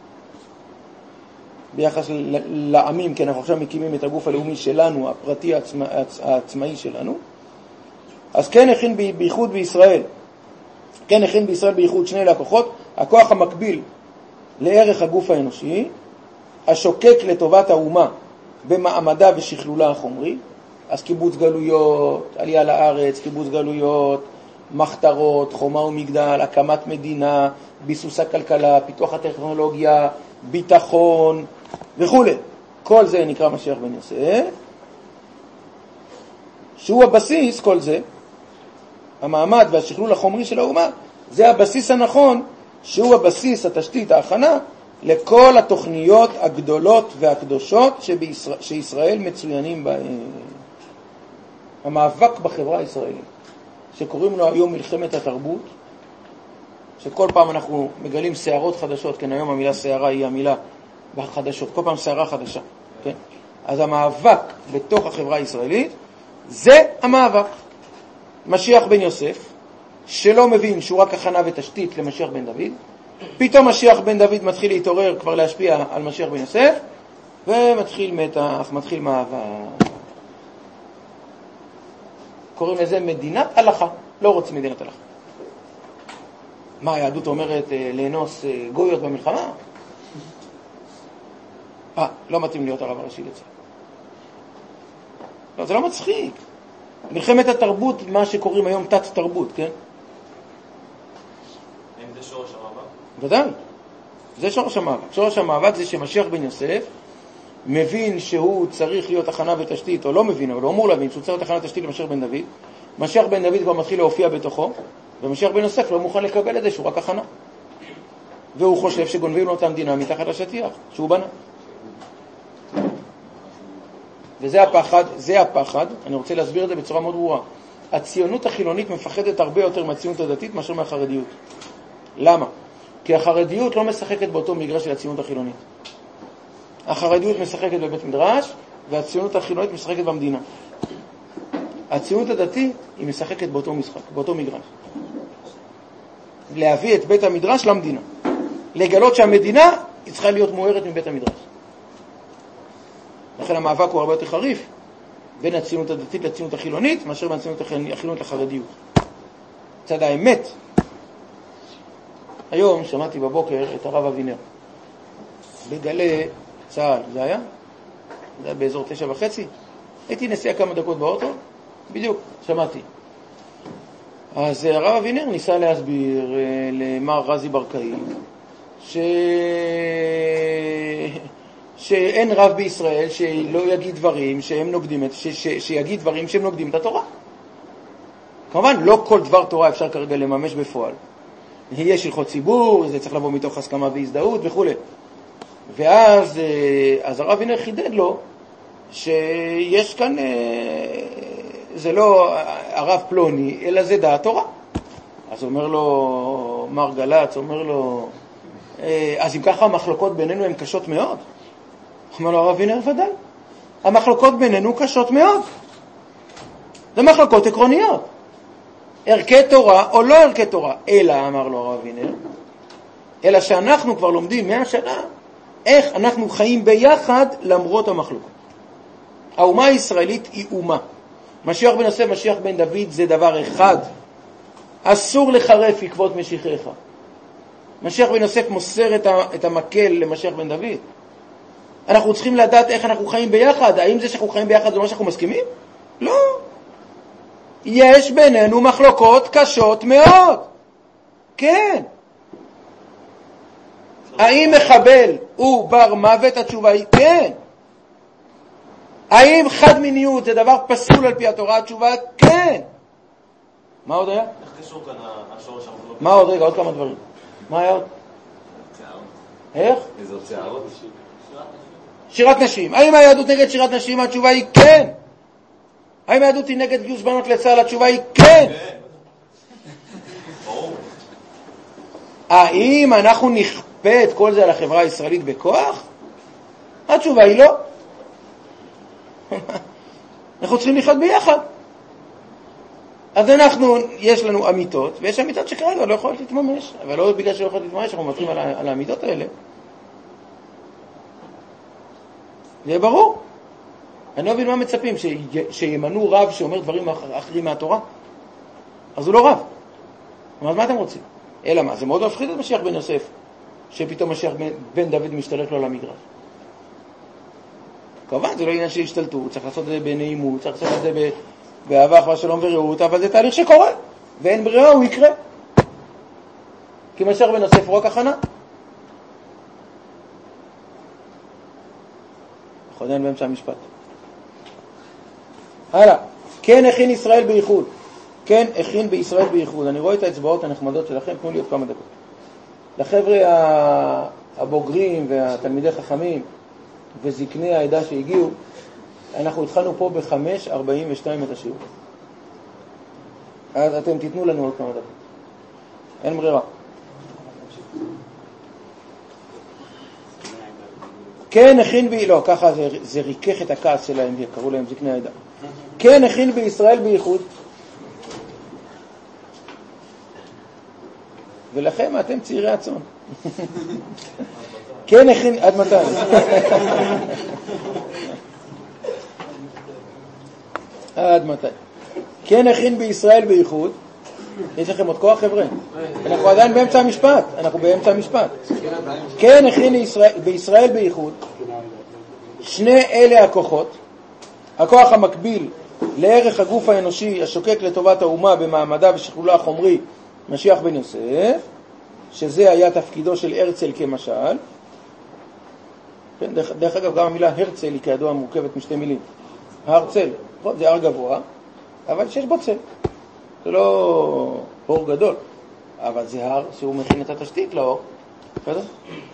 ביחס לעמים, כי אנחנו עכשיו מקימים את הגוף הלאומי שלנו, הפרטי העצמא, העצמאי שלנו. אז כן הכין בייחוד בישראל, כן הכין בישראל בייחוד שני לקוחות, הכוח המקביל לערך הגוף האנושי, השוקק לטובת האומה במעמדה ושכלולה החומרי, אז קיבוץ גלויות, עלייה לארץ, קיבוץ גלויות, מחתרות, חומה ומגדל, הקמת מדינה, ביסוס הכלכלה, פיתוח הטכנולוגיה, ביטחון וכו'. כל זה נקרא משיח בן יוסף, שהוא הבסיס, כל זה, המעמד והשכלול החומרי של האומה, זה הבסיס הנכון, שהוא הבסיס, התשתית, ההכנה, לכל התוכניות הגדולות והקדושות שבישראל, שישראל מצוינים בהן. המאבק בחברה הישראלית, שקוראים לו היום מלחמת התרבות, שכל פעם אנחנו מגלים שערות חדשות, כן, היום המילה שערה היא המילה בחדשות, כל פעם שערה חדשה, כן? אז המאבק בתוך החברה הישראלית, זה המאבק. משיח בן יוסף, שלא מבין שהוא רק הכנה ותשתית למשיח בן דוד, פתאום משיח בן דוד מתחיל להתעורר כבר להשפיע על משיח בן יוסף, ומתחיל מתח, מתחיל מאבק. קוראים לזה מדינת הלכה, לא רוצים מדינת הלכה. מה היהדות אומרת, לאנוס גויות במלחמה? אה, לא מתאים להיות הרב הראשי לצה"ל. לא, זה לא מצחיק. מלחמת התרבות, מה שקוראים היום תת תרבות, כן?
האם זה שורש המאבק?
ודאי. זה שורש המאבק. שורש המאבק זה שמשיח בן יוסף מבין שהוא צריך להיות הכנה ותשתית, או לא מבין, אבל הוא אמור להבין שהוא צריך להיות הכנה ותשתית למשיח בן דוד. משיח בן דוד כבר מתחיל להופיע בתוכו, ומשיח בן יוסף לא מוכן לקבל את זה שהוא רק הכנה. והוא חושב שגונבים לו את המדינה מתחת לשטיח, שהוא בנה. וזה הפחד, זה הפחד, אני רוצה להסביר את זה בצורה מאוד ברורה. הציונות החילונית מפחדת הרבה יותר מהציונות הדתית מאשר מהחרדיות. למה? כי החרדיות לא משחקת באותו מגרש של הציונות החילונית. החרדיות משחקת בבית מדרש, והציונות החילונית משחקת במדינה. הציונות הדתית היא משחקת באותו משחק, באותו מגרש. להביא את בית המדרש למדינה. לגלות שהמדינה היא צריכה להיות מוארת מבית המדרש. לכן המאבק הוא הרבה יותר חריף, בין הציונות הדתית לציונות החילונית, מאשר בין הציונות החילונית לחרדיות. צד האמת. היום שמעתי בבוקר את הרב אבינר. בגלי צה"ל, זה היה? זה היה באזור תשע וחצי. הייתי נסיעה כמה דקות באוטו, בדיוק, שמעתי. אז הרב אבינר ניסה להסביר למר רזי ברקאי ש... שאין רב בישראל שלא יגיד דברים שהם נוגדים את... ש... ש... שיגיד דברים שהם נוגדים את התורה. כמובן, לא כל דבר תורה אפשר כרגע לממש בפועל. יש הלכות ציבור, זה צריך לבוא מתוך הסכמה והזדהות וכו'. ואז אז הרב אבינר חידד לו שיש כאן, זה לא הרב פלוני, אלא זה דעת תורה. אז אומר לו מר גלץ, אומר לו, אז אם ככה המחלוקות בינינו הן קשות מאוד? אומר לו הרב אבינר, ודאי. המחלוקות בינינו קשות מאוד. זה מחלוקות עקרוניות. ערכי תורה או לא ערכי תורה. אלא, אמר לו הרב אבינר, אלא שאנחנו כבר לומדים מאה שנה איך אנחנו חיים ביחד למרות המחלוקות. האומה הישראלית היא אומה. משיח בן יוסף, משיח בן דוד זה דבר אחד. אסור לחרף עקבות משיחיך. משיח בן יוסף מוסר את המקל למשיח בן דוד. אנחנו צריכים לדעת איך אנחנו חיים ביחד. האם זה שאנחנו חיים ביחד זה מה שאנחנו מסכימים? לא. יש בינינו מחלוקות קשות מאוד. כן. האם מחבל הוא בר מוות? התשובה היא כן. האם חד מיניות זה דבר פסול על פי התורה? התשובה כן. מה עוד היה?
איך קשור כאן השורש המחלוקת?
מה עוד? רגע, עוד כמה דברים. מה היה עוד? איך?
איזה הוצאות?
שירת נשים. האם היהדות נגד שירת נשים? התשובה היא כן. האם היהדות היא נגד גיוס בנות לצה"ל? התשובה היא כן.
ברור.
האם אנחנו נכפה את כל זה על החברה הישראלית בכוח? התשובה היא לא. אנחנו צריכים לחיות ביחד. אז אנחנו, יש לנו אמיתות, ויש אמיתות שכרגע לא יכולות להתממש. אבל לא בגלל שלא יכולות להתממש, אנחנו מוותרים על, על האמיתות האלה. זה ברור. אני לא מבין מה מצפים, ש... שימנו רב שאומר דברים אחרים מהתורה? אז הוא לא רב. אז מה אתם רוצים? אלא מה? זה מאוד מפחיד את משיח בן יוסף, שפתאום משיח בן, בן דוד משתלט לו על המגרש. כמובן, זה לא עניין של השתלטות, צריך לעשות את זה בנעימות, צריך לעשות את זה באהבה, אחווה, שלום ורעות, אבל זה תהליך שקורה, ואין ברירה, הוא יקרה. כי משיח בן יוסף הוא רק הכנה. אנחנו עדיין באמצע המשפט. הלאה. כן הכין ישראל בייחוד. כן הכין בישראל בייחוד. אני רואה את האצבעות הנחמדות שלכם, תנו לי עוד כמה דקות. לחבר'ה הבוגרים והתלמידי חכמים וזקני העדה שהגיעו, אנחנו התחלנו פה ב-חמש ארבעים ושתיים את השיעור. אז אתם תיתנו לנו עוד כמה דקות. אין ברירה. כן הכין בי, לא, ככה זה, זה ריקח את הכעס שלהם, קראו להם זקני העדה. כן הכין בישראל בייחוד. ולכם אתם צעירי הצאן. כן הכין, עד מתי? עד מתי? כן הכין בישראל בייחוד. יש לכם עוד כוח, חבר'ה? אנחנו עדיין באמצע המשפט. אנחנו באמצע המשפט. כן הכין בישראל בייחוד. שני אלה הכוחות. הכוח המקביל לערך הגוף האנושי השוקק לטובת האומה במעמדה ושכלולה החומרי, משיח בן יוסף, שזה היה תפקידו של הרצל כמשל. כן, דרך, דרך אגב, גם המילה הרצל היא כידוע מורכבת משתי מילים. הרצל, זה הר גבוה, אבל שיש בו צל. זה לא אור גדול, אבל זה הר שהוא מכין את התשתית לאור. בסדר?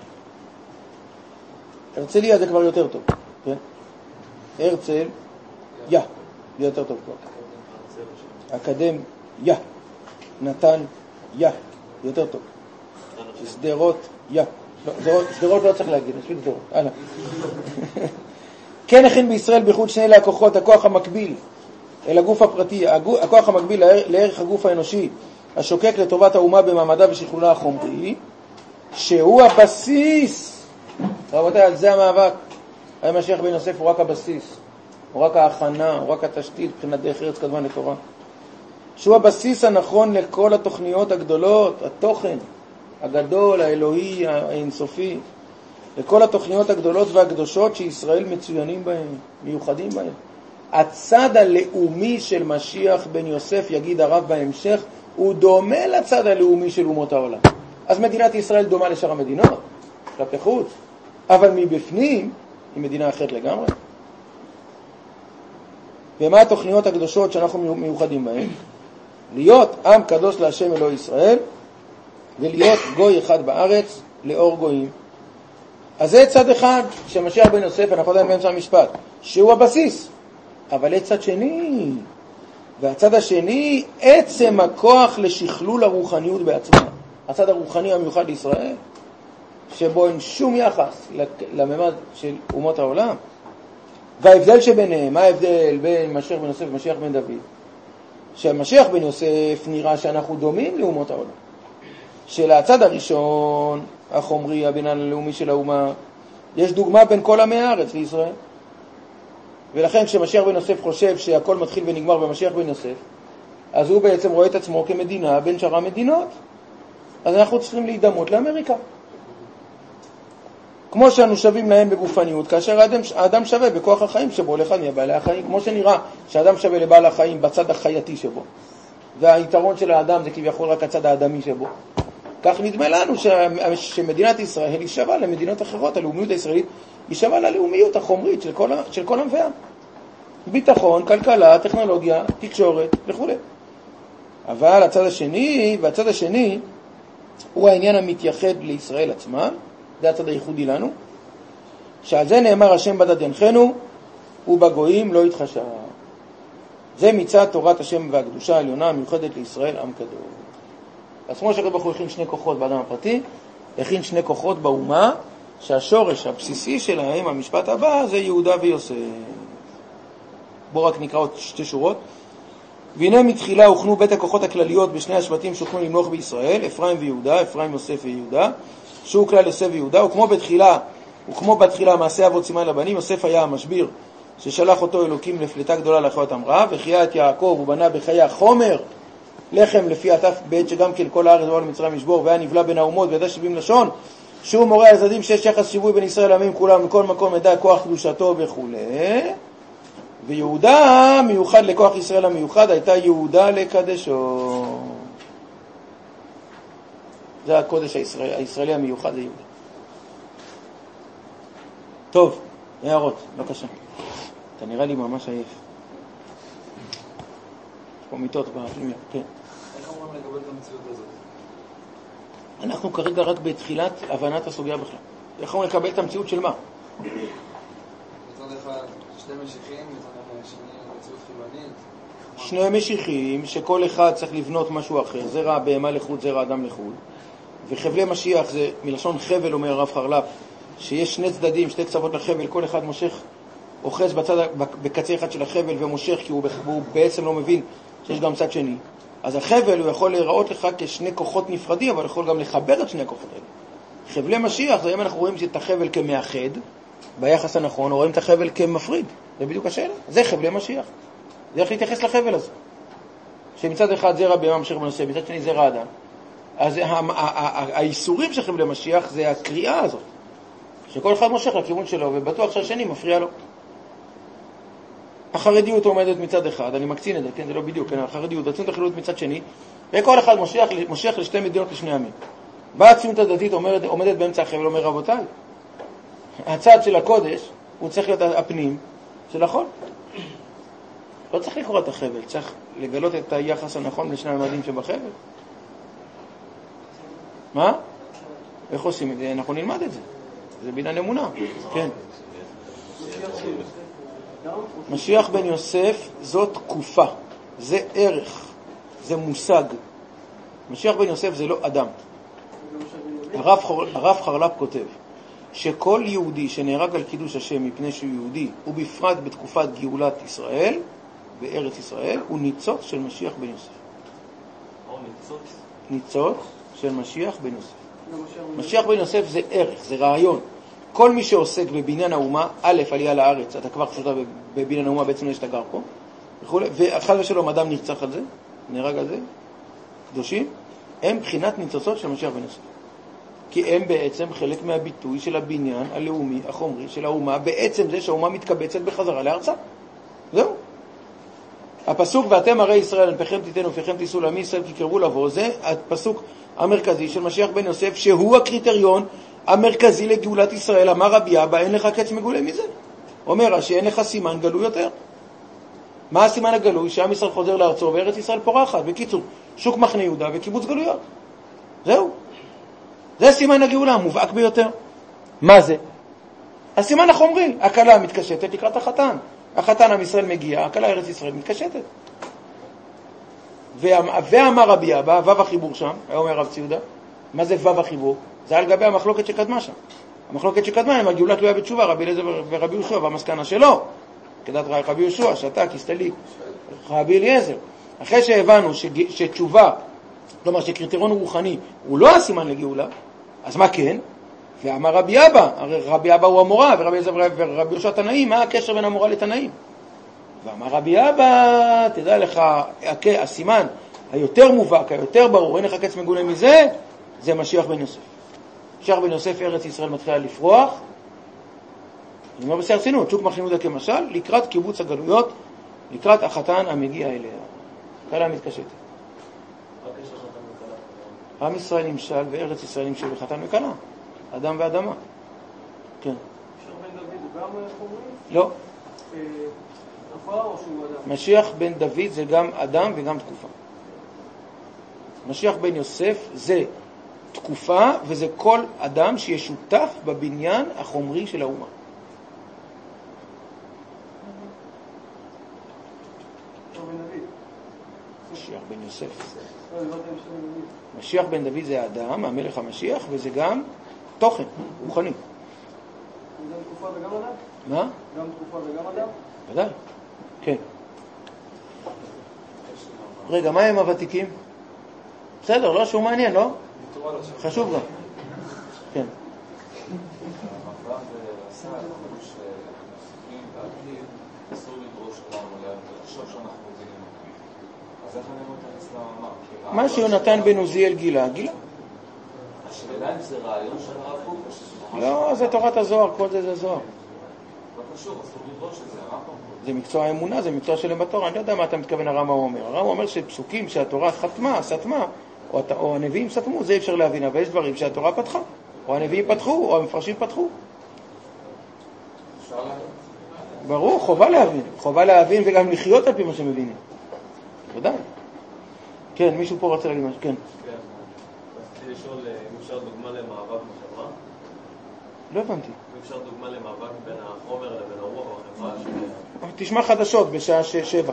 הרצליה זה כבר יותר טוב. כן? הרצל, יא, זה יותר טוב כבר. אקדם, יא. נתן, יא, זה יותר טוב. סדרות, יא. סדרות לא צריך להגיד, מספיק סדרות. הלאה. כן הכין בישראל בייחוד שני אלה הכוחות, הכוח המקביל אל הגוף הפרטי, הכוח המקביל לערך הגוף האנושי השוקק לטובת האומה במעמדה ושכלולה החומרי, שהוא הבסיס. רבותיי, על זה המאבק. המשיח בן יוסף הוא רק הבסיס. הוא רק ההכנה, הוא רק התשתית מבחינת דרך ארץ קדמה לתורה. שהוא הבסיס הנכון לכל התוכניות הגדולות, התוכן הגדול, האלוהי, האינסופי, לכל התוכניות הגדולות והקדושות שישראל מצוינים בהן, מיוחדים בהן. הצד הלאומי של משיח בן יוסף, יגיד הרב בהמשך, הוא דומה לצד הלאומי של אומות העולם. אז מדינת ישראל דומה לשאר המדינות, כלפי חוץ, אבל מבפנים היא מדינה אחרת לגמרי. ומה התוכניות הקדושות שאנחנו מיוחדים בהן? להיות עם קדוש להשם אלוהי ישראל, ולהיות גוי אחד בארץ לאור גויים. אז זה צד אחד שמשיח בן יוסף, אנחנו עדיין באמצע המשפט, שהוא הבסיס. אבל יש צד שני, והצד השני, עצם הכוח לשכלול הרוחניות בעצמה. הצד הרוחני המיוחד לישראל, שבו אין שום יחס לממד של אומות העולם. וההבדל שביניהם, מה ההבדל בין משיח בן יוסף ומשיח בן דוד? שהמשיח בן יוסף נראה שאנחנו דומים לאומות העולם. שלצד הראשון, החומרי, הבינן הלאומי של האומה, יש דוגמה בין כל עמי הארץ לישראל. ולכן כשמשיח בן יוסף חושב שהכל מתחיל ונגמר במשיח בן יוסף, אז הוא בעצם רואה את עצמו כמדינה בין שאר המדינות. אז אנחנו צריכים להידמות לאמריקה. כמו שאנו שווים להם בגופניות, כאשר האדם, האדם שווה בכוח החיים שבו לאחד מבעלי החיים, כמו שנראה שהאדם שווה לבעל החיים בצד החייתי שבו. והיתרון של האדם זה כביכול רק הצד האדמי שבו. כך נדמה לנו שמדינת ישראל היא שווה למדינות אחרות, הלאומיות הישראלית היא שווה ללאומיות החומרית של כל, של כל עמי העם. ביטחון, כלכלה, טכנולוגיה, תקשורת וכו'. אבל הצד השני, והצד השני הוא העניין המתייחד לישראל עצמה, זה הצד הייחודי לנו, שעל זה נאמר השם בדד ינחנו, ובגויים לא יתחשב. זה מצד תורת השם והקדושה העליונה המיוחדת לישראל עם קדוש. אז כמו שהקדוש ברוך הוא הכין שני כוחות באדם הפרטי, הכין שני כוחות באומה, שהשורש הבסיסי שלהם, המשפט הבא, זה יהודה ויוסף. בואו רק נקרא עוד שתי שורות. והנה מתחילה הוכנו בית הכוחות הכלליות בשני השבטים שהוכנו למלוך בישראל, אפרים ויהודה, אפרים יוסף ויהודה, שהוא כלל יוסף ויהודה, וכמו בתחילה, וכמו בתחילה מעשה אבות סימן לבנים, יוסף היה המשביר ששלח אותו אלוקים לפלטה גדולה לחיות אמרה, וחיה את יעקב ובנה בחיי החומר לחם לפי עטף בעת שגם כן כל הארץ ובא למצרים לשבור, והיה נבלה בין האומות וידע שבעים לשון, שהוא מורה על הצדדים שיש יחס שיווי בין ישראל לעמים כולם, מכל מקום ידע כוח קדושתו וכו'. ויהודה מיוחד לכוח ישראל המיוחד, הייתה יהודה לקדשו. זה הקודש הישראל, הישראלי המיוחד, זה יהודה. טוב, הערות, בבקשה. אתה נראה לי ממש עייף. יש פה מיטות בפנימיה, כן.
איך אמורים לקבל את המציאות הזאת?
אנחנו כרגע רק בתחילת הבנת הסוגיה בכלל. איך אמורים לקבל את המציאות של מה?
מצד אחד, שני משיחים, מצד שני מציאות חילונית.
שני משיחים שכל אחד צריך לבנות משהו אחר, זרע הבהמה לחוד, זרע אדם לחוד. וחבלי משיח זה מלשון חבל, אומר הרב חרל"פ, שיש שני צדדים, שתי קצוות לחבל, כל אחד מושך, אוחז בצד, בקצה אחד של החבל ומושך, כי הוא, הוא בעצם לא מבין שיש גם צד שני. אז החבל הוא יכול להיראות לך כשני כוחות נפרדים, אבל יכול גם לחבר את שני הכוחות האלה. חבלי משיח, זה אם אנחנו רואים את החבל כמאחד, ביחס הנכון, רואים את החבל כמפריד. זה בדיוק השאלה. זה חבלי משיח. זה איך להתייחס לחבל הזה. שמצד אחד זרע בהמה משיח בנושא, מצד שני זרע אדם. אז האיסורים של חבלי משיח זה הקריאה הזאת. שכל אחד מושך לכיוון שלו, ובטוח שהשני מפריע לו. החרדיות עומדת מצד אחד, אני מקצין את זה, כן, זה לא בדיוק, כן, החרדיות, הציונות החילונית מצד שני, וכל אחד מושך, מושך לשתי מדינות לשני עמים. באה הציונות הדתית עומדת, עומדת באמצע החבל, אומר רבותיי, הצד של הקודש, הוא צריך להיות הפנים של החול. לא צריך לקרוא את החבל, צריך לגלות את היחס הנכון לשני המדים שבחבל. מה? איך עושים את זה? אנחנו נלמד את זה. זה בניין אמונה. כן. משיח בן יוסף זאת תקופה, זה ערך, זה מושג. משיח בן יוסף זה לא אדם. הרב, הרב חרל"פ כותב שכל יהודי שנהרג על קידוש השם מפני שהוא יהודי, ובפרט בתקופת גאולת ישראל, בארץ ישראל, הוא ניצוץ של משיח בן יוסף. ניצוץ של משיח בן יוסף. משיח בן יוסף זה ערך, זה רעיון. כל מי שעוסק בבניין האומה, א', עלייה לארץ, אתה כבר חשובה בבניין האומה, בעצם יש את הגר פה, וכו', ואחד ושלום אדם נרצח על זה, נהרג על זה, קדושים, הם בחינת ניצוצות של משיח בן יוסף. כי הם בעצם חלק מהביטוי של הבניין הלאומי, החומרי, של האומה, בעצם זה שהאומה מתקבצת בחזרה לארצה. זהו. הפסוק, ואתם הרי ישראל, אנפיכם תיתנו, פיכם תיסעו לעמי ישראל, כי קרבו לבוא, זה הפסוק המרכזי של משיח בן יוסף, שהוא הקריטריון המרכזי לגאולת ישראל. אמר רבי אבא, אין לך קץ מגולה מזה. אומר רש"י, אין לך סימן גלוי יותר. מה הסימן הגלוי? שעם ישראל חוזר לארצו וארץ ישראל פורחת. בקיצור, שוק מחנה יהודה וקיבוץ גלויות. זהו. זה סימן הגאולה המובהק ביותר. מה זה? הסימן החומרי, הכלה מתקשטת לקראת החתן. החתן עם ישראל מגיע, הכלה ארץ ישראל מתקשטת. ואמר רבי אבא, וו החיבור שם, היה אומר רב ציודה, מה זה וו החיבור? זה על גבי המחלוקת שקדמה שם. המחלוקת שקדמה הם הגאולה תלויה בתשובה, רבי אליעזר ורבי יהושע, והמסקנה שלו, כדת רבי יהושע, שתק, הסתליק, רבי אליעזר. אחרי שהבנו שתשובה, כלומר שקריטריון רוחני הוא לא הסימן לגאולה, אז מה כן? ואמר רבי אבא, הרי רבי אבא הוא המורה, ורבי אליעזר ורבי יהושע תנאים, מה הקשר בין המורה לתנאים? ואמר רבי אבא, תדע לך, הסימן היותר מובהק, היותר ברור, אין לך קץ מגולה מזה, זה משיח בן יוסף. משיח בן יוסף, ארץ ישראל מתחילה לפרוח, אני אומר בסדר רצינות, שוק מחנה יהודה כמשל, לקראת קיבוץ הגלויות, לקראת החתן המגיע אליה. כלה מתקשטת. עם ישראל נמשל וארץ ישראל נמשל וחתן וכלה. אדם ואדמה. כן.
משיח בן דוד הוא גם חומרי?
לא.
תקופה או שהוא אדם?
משיח בן דוד זה גם אדם וגם תקופה. משיח בן יוסף זה תקופה וזה כל אדם שישותף בבניין החומרי של האומה. משיח בן יוסף. משיח בן דוד זה האדם, המלך המשיח, וזה גם תוכן, רוחני.
גם תקופה וגם אדם?
מה?
גם תקופה וגם אדם?
ודאי, כן. רגע, מה הם הוותיקים? בסדר, לא? שהוא מעניין, לא? חשוב גם. כן. מה שיונתן בן עוזיאל גילה, גילה.
השאלה אם זה רעיון של הרב קוק או שזה...
לא, זה תורת הזוהר, כל זה זה זוהר.
לא קשור, אסור לדרוש את זה, הרמב"ם.
זה מקצוע האמונה, זה מקצוע שלם בתורה. אני לא יודע מה אתה מתכוון הרמב"ם אומר. הרמב"ם אומר שפסוקים שהתורה חתמה, סתמה, או, או הנביאים סתמו, זה אפשר להבין, אבל יש דברים שהתורה פתחה, או הנביאים פתחו, או המפרשים פתחו.
אפשר להבין?
ברור, חובה להבין. חובה להבין וגם לחיות על פי מה שמבינים. ודאי. כן, מישהו פה רוצה להגיד משהו, כן.
כן, רציתי לשאול אם אפשר דוגמה למאבק בחברה?
לא הבנתי.
אם אפשר דוגמה למאבק בין החומר לבין הרוח בחברה?
תשמע חדשות בשעה שבע.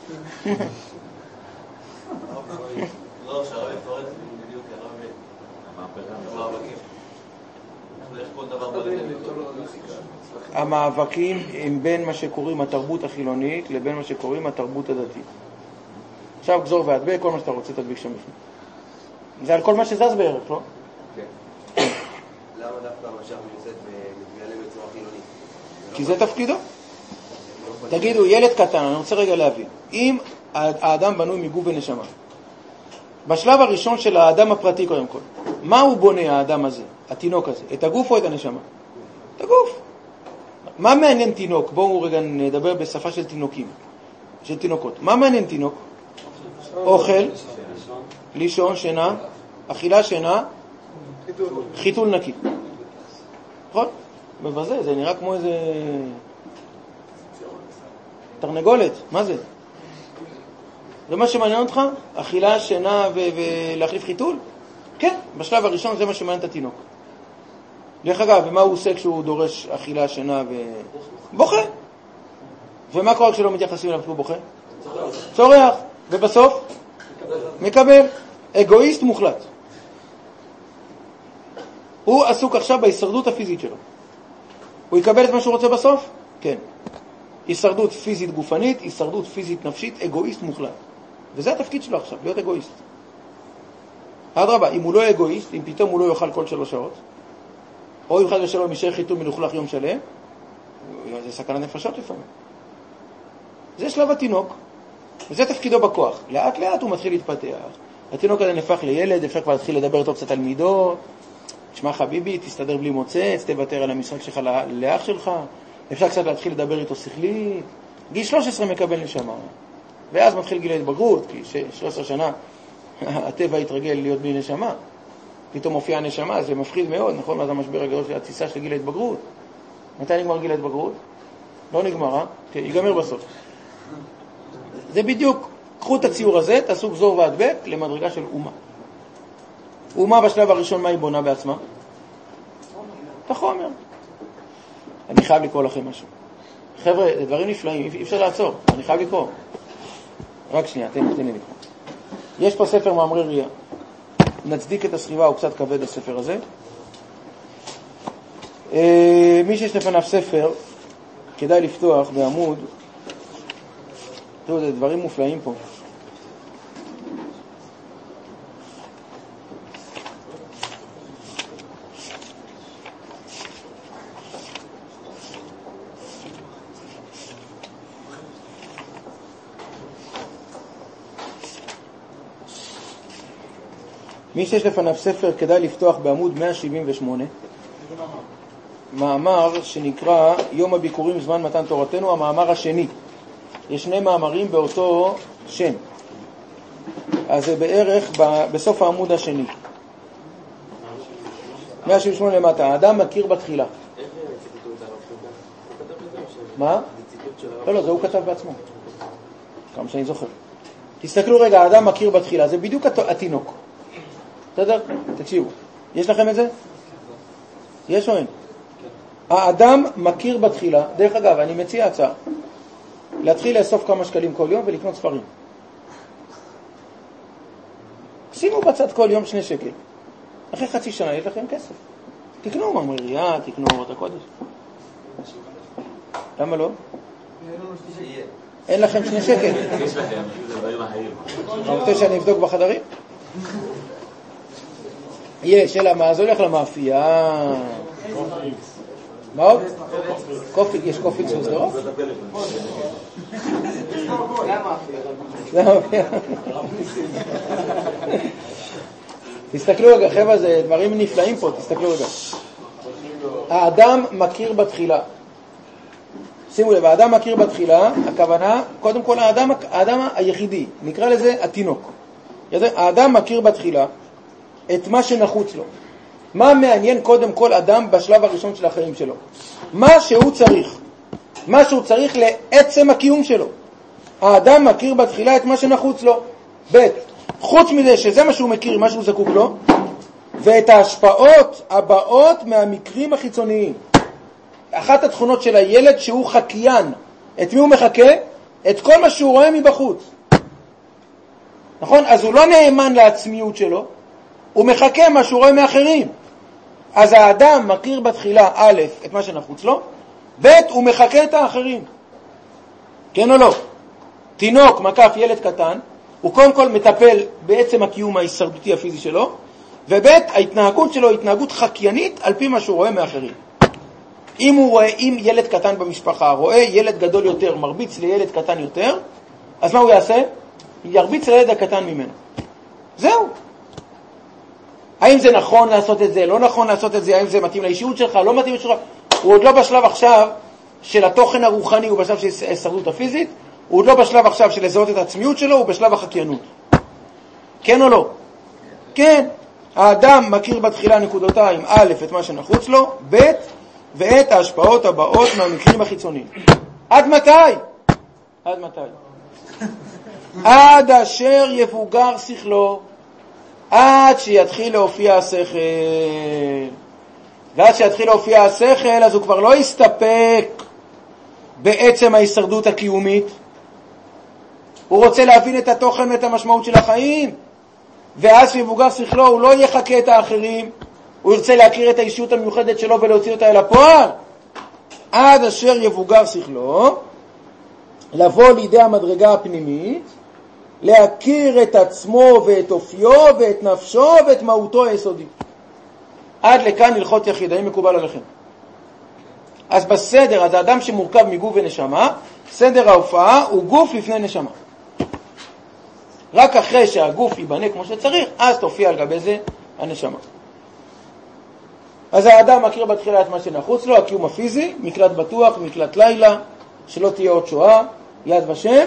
לא, שהרב יפרט בדיוק, אני לא מבין. המאבקים. איך כל דבר בא לידי ביטוי?
המאבקים הם בין מה שקוראים התרבות החילונית לבין מה שקוראים התרבות הדתית. עכשיו גזור והדבק, כל מה שאתה רוצה תדביק שם בפנים. זה על כל מה שזז בערך, לא?
כן. למה דווקא משיח בן יוסף מתגלה בצורה חילונית?
כי זה תפקידו. תגידו, ילד קטן, אני רוצה רגע להבין. אם האדם בנוי מגוף ונשמה, בשלב הראשון של האדם הפרטי קודם כל, מה הוא בונה האדם הזה, התינוק הזה? את הגוף או את הנשמה? את הגוף. מה מעניין תינוק? בואו רגע נדבר בשפה של תינוקים, של תינוקות. מה מעניין תינוק? אוכל, לישון, שינה, אכילה, שינה, חיתול נקי. נכון? מבזה, זה נראה כמו איזה תרנגולת. מה זה? זה מה שמעניין אותך? אכילה, שינה ולהחליף חיתול? כן, בשלב הראשון זה מה שמעניין את התינוק. דרך אגב, ומה הוא עושה כשהוא דורש אכילה, שינה ו... בוכה. ומה קורה כשלא מתייחסים אליו כשהוא בוכה? צורח. ובסוף? מקבל. אגואיסט מוחלט. הוא עסוק עכשיו בהישרדות הפיזית שלו. הוא יקבל את מה שהוא רוצה בסוף? כן. הישרדות פיזית גופנית, הישרדות פיזית נפשית, אגואיסט מוחלט. וזה התפקיד שלו עכשיו, להיות אגואיסט. אדרבה, אם הוא לא אגואיסט, אם פתאום הוא לא יאכל כל שלוש שעות, או אם חד ושלום יישאר חיתום מלוכלך יום שלם, זה סכנת נפשות לפעמים. זה שלב התינוק, וזה תפקידו בכוח. לאט לאט הוא מתחיל להתפתח. התינוק הזה נפח לילד, אפשר כבר להתחיל לדבר אותו קצת על מידות, תשמע חביבי, תסתדר בלי מוצץ, תוותר על המשחק שלך לאח שלך, אפשר קצת להתחיל לדבר איתו שכלית. גיל שלוש עשרה מקבל נשמה, ואז מתחיל גיל ההתבגרות, כי שלוש עשרה שנה הטבע התרגל להיות בלי נשמה, פתאום מופיעה נשמה, זה מפחיד מאוד, נכון? אז המשבר הגדול של הטיסה של גיל ההתבגרות. מתי נגמר גיל ההתבגרות? לא נגמר, אה? כן, ייגמר בסוף. זה בדיוק, קחו את הציור הזה, תעשו גזור והדבק למדרגה של אומה. אומה בשלב הראשון, מה היא בונה בעצמה? את החומר. אני חייב לקרוא לכם משהו. חבר'ה, זה דברים נפלאים, אי אפשר לעצור, אני חייב לקרוא. רק שנייה, תן, תן לי לקרוא. יש פה ספר מאמרי ראייה. נצדיק את הסחיבה, הוא קצת כבד הספר הזה. מי שיש לפניו ספר, כדאי לפתוח בעמוד. תראו, זה דברים מופלאים פה. מי שיש לפניו ספר, כדאי לפתוח בעמוד מאה שבעים ושמונה. מאמר שנקרא יום הביקורים זמן מתן תורתנו, המאמר השני. יש שני מאמרים באותו שם. אז זה בערך בסוף העמוד השני. מאה שבעים ושמונה למטה. האדם מכיר בתחילה. מה? לא, לא, זה הוא כתב בעצמו. כמה שאני זוכר. תסתכלו רגע, האדם מכיר בתחילה. זה בדיוק התינוק. בסדר? תקשיבו. יש לכם את זה? יש או אין? האדם מכיר בתחילה. דרך אגב, אני מציע הצעה. להתחיל לאסוף כמה שקלים כל יום ולקנות ספרים. שימו בצד כל יום שני שקל. אחרי חצי שנה יש לכם כסף. תקנו מאמרי ראייה, תקנו אורות הקודש. למה לא? אין לכם שני שקל.
יש לכם, זה דברים אחרים.
אתה רוצה שאני אבדוק בחדרים? יש, אלא מה? זה הולך למאפייה. מה עוד? קופיק, יש קופיק של סדרות? זה המאפייה. תסתכלו רגע, חבר'ה, זה דברים נפלאים פה, תסתכלו רגע. האדם מכיר בתחילה. שימו לב, האדם מכיר בתחילה, הכוונה, קודם כל האדם, האדם היחידי, נקרא לזה התינוק. האדם מכיר בתחילה את מה שנחוץ לו. מה מעניין קודם כל אדם בשלב הראשון של החיים שלו? מה שהוא צריך. מה שהוא צריך לעצם הקיום שלו. האדם מכיר בתחילה את מה שנחוץ לו. ב' חוץ מזה שזה מה שהוא מכיר, מה שהוא זקוק לו, ואת ההשפעות הבאות מהמקרים החיצוניים. אחת התכונות של הילד שהוא חקיין. את מי הוא מחכה? את כל מה שהוא רואה מבחוץ. נכון? אז הוא לא נאמן לעצמיות שלו, הוא מחכה מה שהוא רואה מאחרים. אז האדם מכיר בתחילה א' את מה שנחוץ לו, ב' הוא מחכה את האחרים. כן או לא? תינוק, מקף, ילד קטן, הוא קודם כל מטפל בעצם הקיום ההישרדותי הפיזי שלו, וב' ההתנהגות שלו היא התנהגות חקיינית על פי מה שהוא רואה מאחרים. אם הוא רואה, אם ילד קטן במשפחה רואה ילד גדול יותר, מרביץ לילד קטן יותר, אז מה הוא יעשה? ירביץ לילד הקטן ממנו. זהו. האם זה נכון לעשות את זה, לא נכון לעשות את זה, האם זה מתאים לאישיות שלך, לא מתאים לאישיות שלך, הוא עוד לא בשלב עכשיו של התוכן הרוחני, הוא בשלב של ההישרדות הפיזית, הוא עוד לא בשלב עכשיו של לזהות את העצמיות שלו, הוא בשלב החקיינות. כן או לא? כן. האדם מכיר בתחילה נקודותיים, א' את מה שנחוץ לו, ב' ואת ההשפעות הבאות מהמקרים החיצוניים. עד מתי? עד מתי? עד אשר יבוגר שכלו, עד שיתחיל להופיע השכל. ועד שיתחיל להופיע השכל, אז הוא כבר לא יסתפק בעצם ההישרדות הקיומית. הוא רוצה להבין את התוכן ואת המשמעות של החיים. ואז שיבוגר שכלו, הוא לא יחכה את האחרים. הוא ירצה להכיר את האישיות המיוחדת שלו ולהוציא אותה אל הפועל. עד אשר יבוגר שכלו, לבוא לידי המדרגה הפנימית, להכיר את עצמו ואת אופיו ואת נפשו ואת מהותו היסודית. עד לכאן הלכות יחיד, האם מקובל עליכם? אז בסדר, אז האדם שמורכב מגוף ונשמה, סדר ההופעה הוא גוף לפני נשמה. רק אחרי שהגוף ייבנה כמו שצריך, אז תופיע על גבי זה הנשמה. אז האדם מכיר בתחילה את מה שנחוץ לו, הקיום הפיזי, מקלט בטוח, מקלט לילה, שלא תהיה עוד שואה, יד ושם,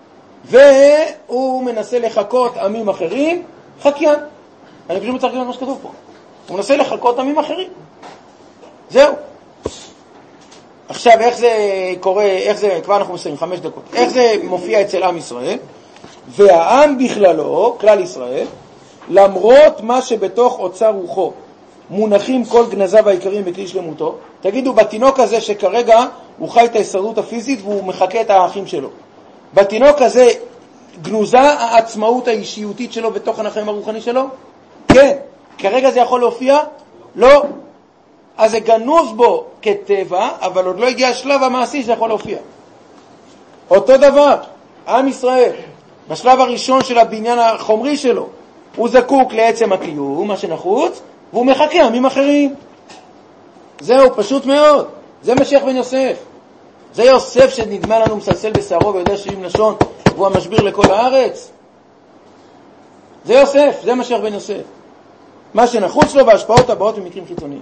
והוא מנסה לחכות עמים אחרים, חקיין. אני פשוט מצטרף למה שכתוב פה. הוא מנסה לחכות עמים אחרים. זהו. עכשיו, איך זה קורה, איך זה, כבר אנחנו מסיים, חמש דקות. איך זה מופיע אצל עם ישראל? והעם בכללו, כלל ישראל, למרות מה שבתוך אוצר רוחו, מונחים כל גנזיו העיקריים בכלי שלמותו. תגידו, בתינוק הזה שכרגע הוא חי את ההישרדות הפיזית והוא מחכה את האחים שלו. בתינוק הזה גנוזה העצמאות האישיותית שלו בתוכן החיים הרוחני שלו? כן. כרגע זה יכול להופיע? לא. אז זה גנוז בו כטבע, אבל עוד לא הגיע השלב המעשי שזה יכול להופיע. אותו דבר, עם ישראל, בשלב הראשון של הבניין החומרי שלו, הוא זקוק לעצם הקיום, מה שנחוץ, והוא מחכה עמים אחרים. זהו, פשוט מאוד. זה משיח בן יוסף. זה יוסף שנדמה לנו מסלסל בשערו ויודע שבעים לשון, והוא המשביר לכל הארץ. זה יוסף, זה משיח בן יוסף. מה שנחוץ לו בהשפעות הבאות במקרים חיצוניים.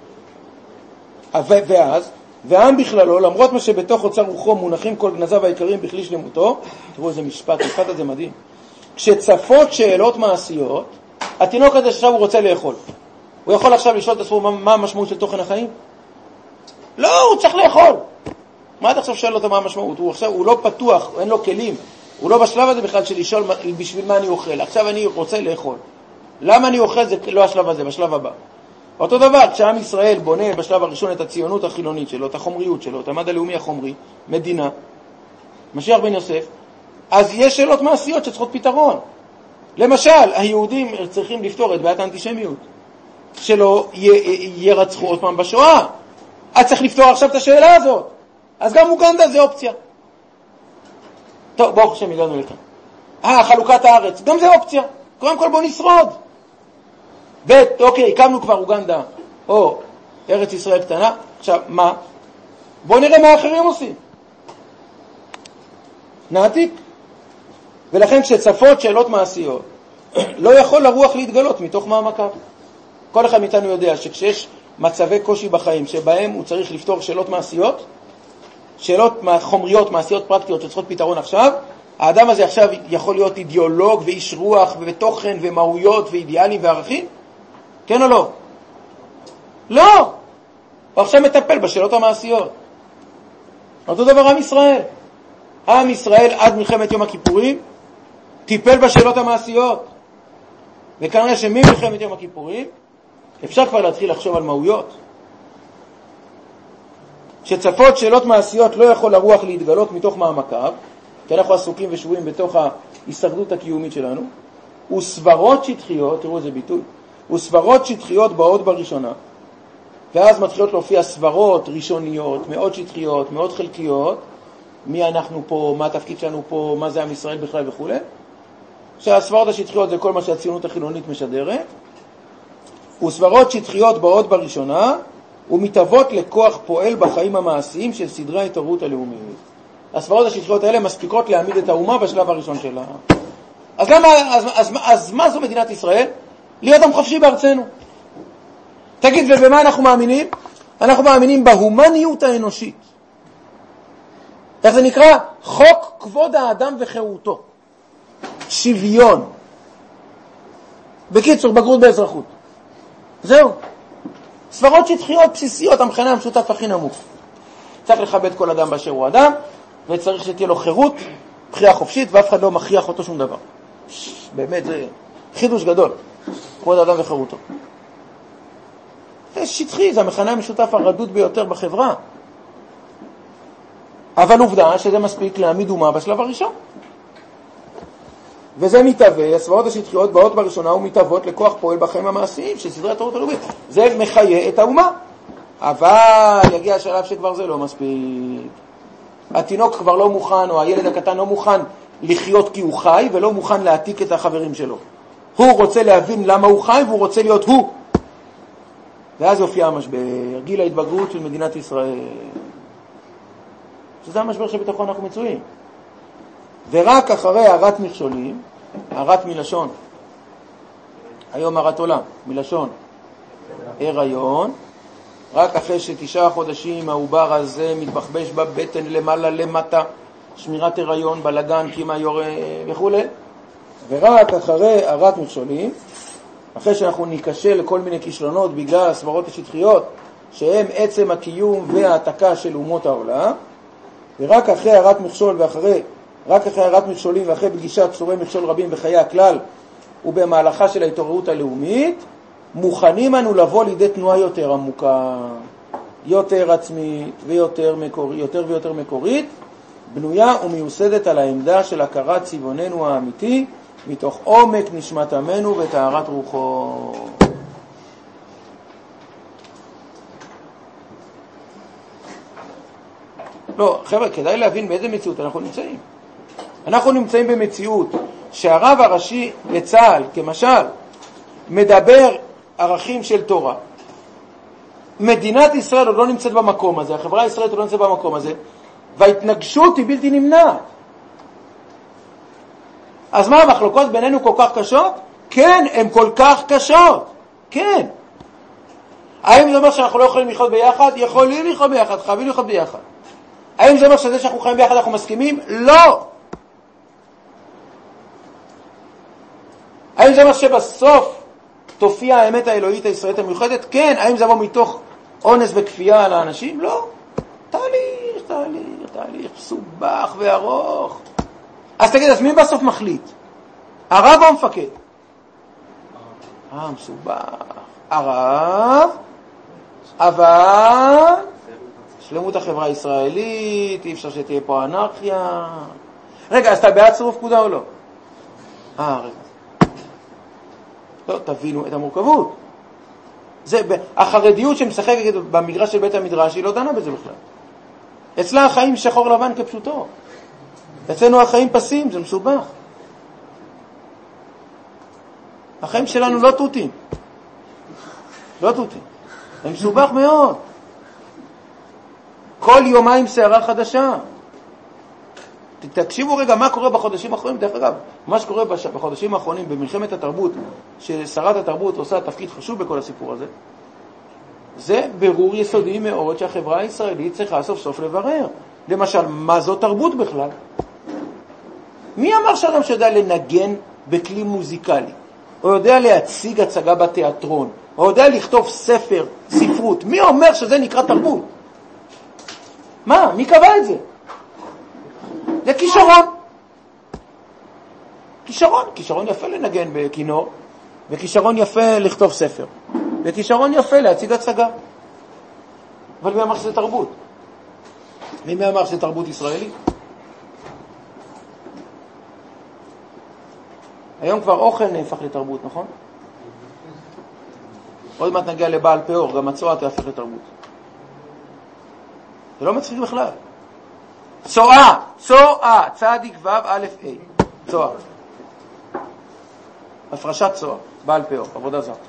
ואז, והעם בכללו, למרות מה שבתוך אוצר רוחו מונחים כל גנזיו העיקריים בכלי שלמותו, תראו איזה משפט, משפט הזה מדהים. כשצפות שאלות מעשיות, התינוק הזה עכשיו הוא רוצה לאכול. הוא יכול עכשיו לשאול את עצמו מה, מה המשמעות של תוכן החיים? לא, הוא צריך לאכול. מה אתה עכשיו שואל אותו מה המשמעות? הוא עכשיו, הוא לא פתוח, אין לו כלים. הוא לא בשלב הזה בכלל של לשאול בשביל מה אני אוכל. עכשיו אני רוצה לאכול. למה אני אוכל? זה לא השלב הזה, בשלב הבא. אותו דבר, כשעם ישראל בונה בשלב הראשון את הציונות החילונית שלו, את החומריות שלו, את המד הלאומי החומרי, מדינה, משיח בן יוסף, אז יש שאלות מעשיות שצריכות פתרון. למשל, היהודים צריכים לפתור את בעיית האנטישמיות, שלא ירצחו עוד פעם בשואה. אז צריך לפתור עכשיו את השאלה הזאת. אז גם אוגנדה זה אופציה. טוב, בואו חושב הגענו לכאן. אה, חלוקת הארץ, גם זה אופציה. קודם כל בואו נשרוד. ב' אוקיי, הקמנו כבר אוגנדה, או ארץ ישראל קטנה. עכשיו, מה? בואו נראה מה האחרים עושים. נעתיק. ולכן כשצפות שאלות מעשיות, לא יכול לרוח להתגלות מתוך מעמקיו. כל אחד מאיתנו יודע שכשיש מצבי קושי בחיים שבהם הוא צריך לפתור שאלות מעשיות, שאלות חומריות, מעשיות פרקטיות שצריכות פתרון עכשיו, האדם הזה עכשיו יכול להיות אידיאולוג ואיש רוח ותוכן ומהויות ואידיאלים וערכים? כן או לא? לא! הוא עכשיו מטפל בשאלות המעשיות. אותו דבר עם ישראל. עם ישראל עד מלחמת יום הכיפורים טיפל בשאלות המעשיות. וכנראה שממלחמת יום הכיפורים אפשר כבר להתחיל לחשוב על מהויות. שצפות שאלות מעשיות לא יכול הרוח להתגלות מתוך מעמקיו, כי אנחנו עסוקים ושבועים בתוך ההישרדות הקיומית שלנו, וסברות שטחיות, תראו איזה ביטוי, וסברות שטחיות באות בראשונה, ואז מתחילות להופיע סברות ראשוניות, מאוד שטחיות, מאוד חלקיות, מי אנחנו פה, מה התפקיד שלנו פה, מה זה עם ישראל בכלל וכו'. שהסברות השטחיות זה כל מה שהציונות החילונית משדרת, וסברות שטחיות באות בראשונה, ומתאבות לכוח פועל בחיים המעשיים של סדרי ההתעוררות הלאומית. הסברות השטחיות האלה מספיקות להעמיד את האומה בשלב הראשון שלה. אז למה, אז, אז, אז מה זו מדינת ישראל? להיות עם חופשי בארצנו. תגיד, ובמה אנחנו מאמינים? אנחנו מאמינים בהומניות האנושית. איך זה נקרא? חוק כבוד האדם וחירותו. שוויון. בקיצור, בגרות באזרחות. זהו. סברות שטחיות בסיסיות, המכנה המשותף הכי נמוך. צריך לכבד כל אדם באשר הוא אדם, וצריך שתהיה לו חירות, בחירה חופשית, ואף אחד לא מכריח אותו שום דבר. באמת, זה חידוש גדול. כבוד האדם וחירותו. זה שטחי, זה המכנה המשותף הרדוד ביותר בחברה. אבל עובדה שזה מספיק להעמיד אומה בשלב הראשון. וזה מתהווה, הסברות השטחיות באות בראשונה ומתהוות לכוח פועל בחיים המעשיים של סדרי התורות הלאומית. זה מחיה את האומה. אבל יגיע השלב שכבר זה לא מספיק. התינוק כבר לא מוכן, או הילד הקטן לא מוכן לחיות כי הוא חי, ולא מוכן להעתיק את החברים שלו. הוא רוצה להבין למה הוא חי, והוא רוצה להיות הוא. ואז יופיע המשבר, גיל ההתבגרות של מדינת ישראל. שזה המשבר שבתוכו אנחנו מצויים. ורק אחרי הרת מכשולים, הרת מלשון, היום הרת עולם, מלשון, הריון, רק אחרי שתשעה חודשים העובר הזה מתבחבש בבטן למעלה למטה, שמירת הריון, בלגן, קימה יורה וכו'. ורק אחרי הרת מכשולים, אחרי שאנחנו ניקשה לכל מיני כישלונות בגלל הסברות השטחיות, שהם עצם הקיום והעתקה של אומות העולם, ורק אחרי הרת מכשול ואחרי, רק אחרי הרת מכשולים ואחרי פגישת צורי מכשול רבים בחיי הכלל ובמהלכה של ההתעוררות הלאומית, מוכנים אנו לבוא לידי תנועה יותר עמוקה, יותר עצמית ויותר מקורית, יותר ויותר מקורית, בנויה ומיוסדת על העמדה של הכרת צבעוננו האמיתי, מתוך עומק נשמת עמנו וטהרת רוחו. לא, חבר'ה, כדאי להבין באיזה מציאות אנחנו נמצאים. אנחנו נמצאים במציאות שהרב הראשי לצה"ל, כמשל, מדבר ערכים של תורה. מדינת ישראל עוד לא נמצאת במקום הזה, החברה הישראלית עוד לא נמצאת במקום הזה, וההתנגשות היא בלתי נמנעת. אז מה, המחלוקות בינינו כל כך קשות? כן, הן כל כך קשות. כן. האם זה אומר שאנחנו לא יכולים לחיות ביחד? יכולים לחיות ביחד, חייבים לחיות ביחד. האם זה אומר שזה שאנחנו חיים ביחד אנחנו מסכימים? לא. האם זה אומר שבסוף תופיע האמת האלוהית הישראלית המיוחדת? כן. האם זה יבוא מתוך אונס וכפייה על האנשים? לא. תהליך, תהליך, תהליך, סובך וארוך. אז תגיד, אז מי בסוף מחליט? הרב או המפקד? אה, מסובך. הרב, אבל שלמות החברה הישראלית, אי אפשר שתהיה פה אנרכיה. רגע, אז אתה בעד צירוף פקודה או לא? אה, רגע. לא, תבינו את המורכבות. זה, החרדיות שמשחקת במגרש של בית המדרש, היא לא דנה בזה בכלל. אצלה החיים שחור לבן כפשוטו. אצלנו החיים פסים, זה מסובך. החיים שלנו לא תותים. לא תותים. הם מסובך מאוד. כל יומיים שערה חדשה. תקשיבו רגע מה קורה בחודשים האחרונים. דרך אגב, מה שקורה בחודשים האחרונים במלחמת התרבות, ששרת התרבות עושה תפקיד חשוב בכל הסיפור הזה, זה ברור יסודי מאוד שהחברה הישראלית צריכה סוף סוף לברר. למשל, מה זו תרבות בכלל? מי אמר שאדם שיודע לנגן בכלי מוזיקלי? או יודע להציג הצגה בתיאטרון? או יודע לכתוב ספר, ספרות? מי אומר שזה נקרא תרבות? מה? מי קבע את זה? זה כישרון. כישרון. כישרון יפה לנגן בכינור, וכישרון יפה לכתוב ספר, וכישרון יפה להציג הצגה. אבל מי אמר שזה תרבות? מי אמר שזה תרבות ישראלית? היום כבר אוכל נהפך לתרבות, נכון? עוד מעט נגיע לבעל פאור, גם הצועה תהפך לתרבות. זה לא מצחיק בכלל. צועה, צועה, צדיק ו' א' ה', צועה. הפרשת צועה, בעל פאור, עבודה זרה.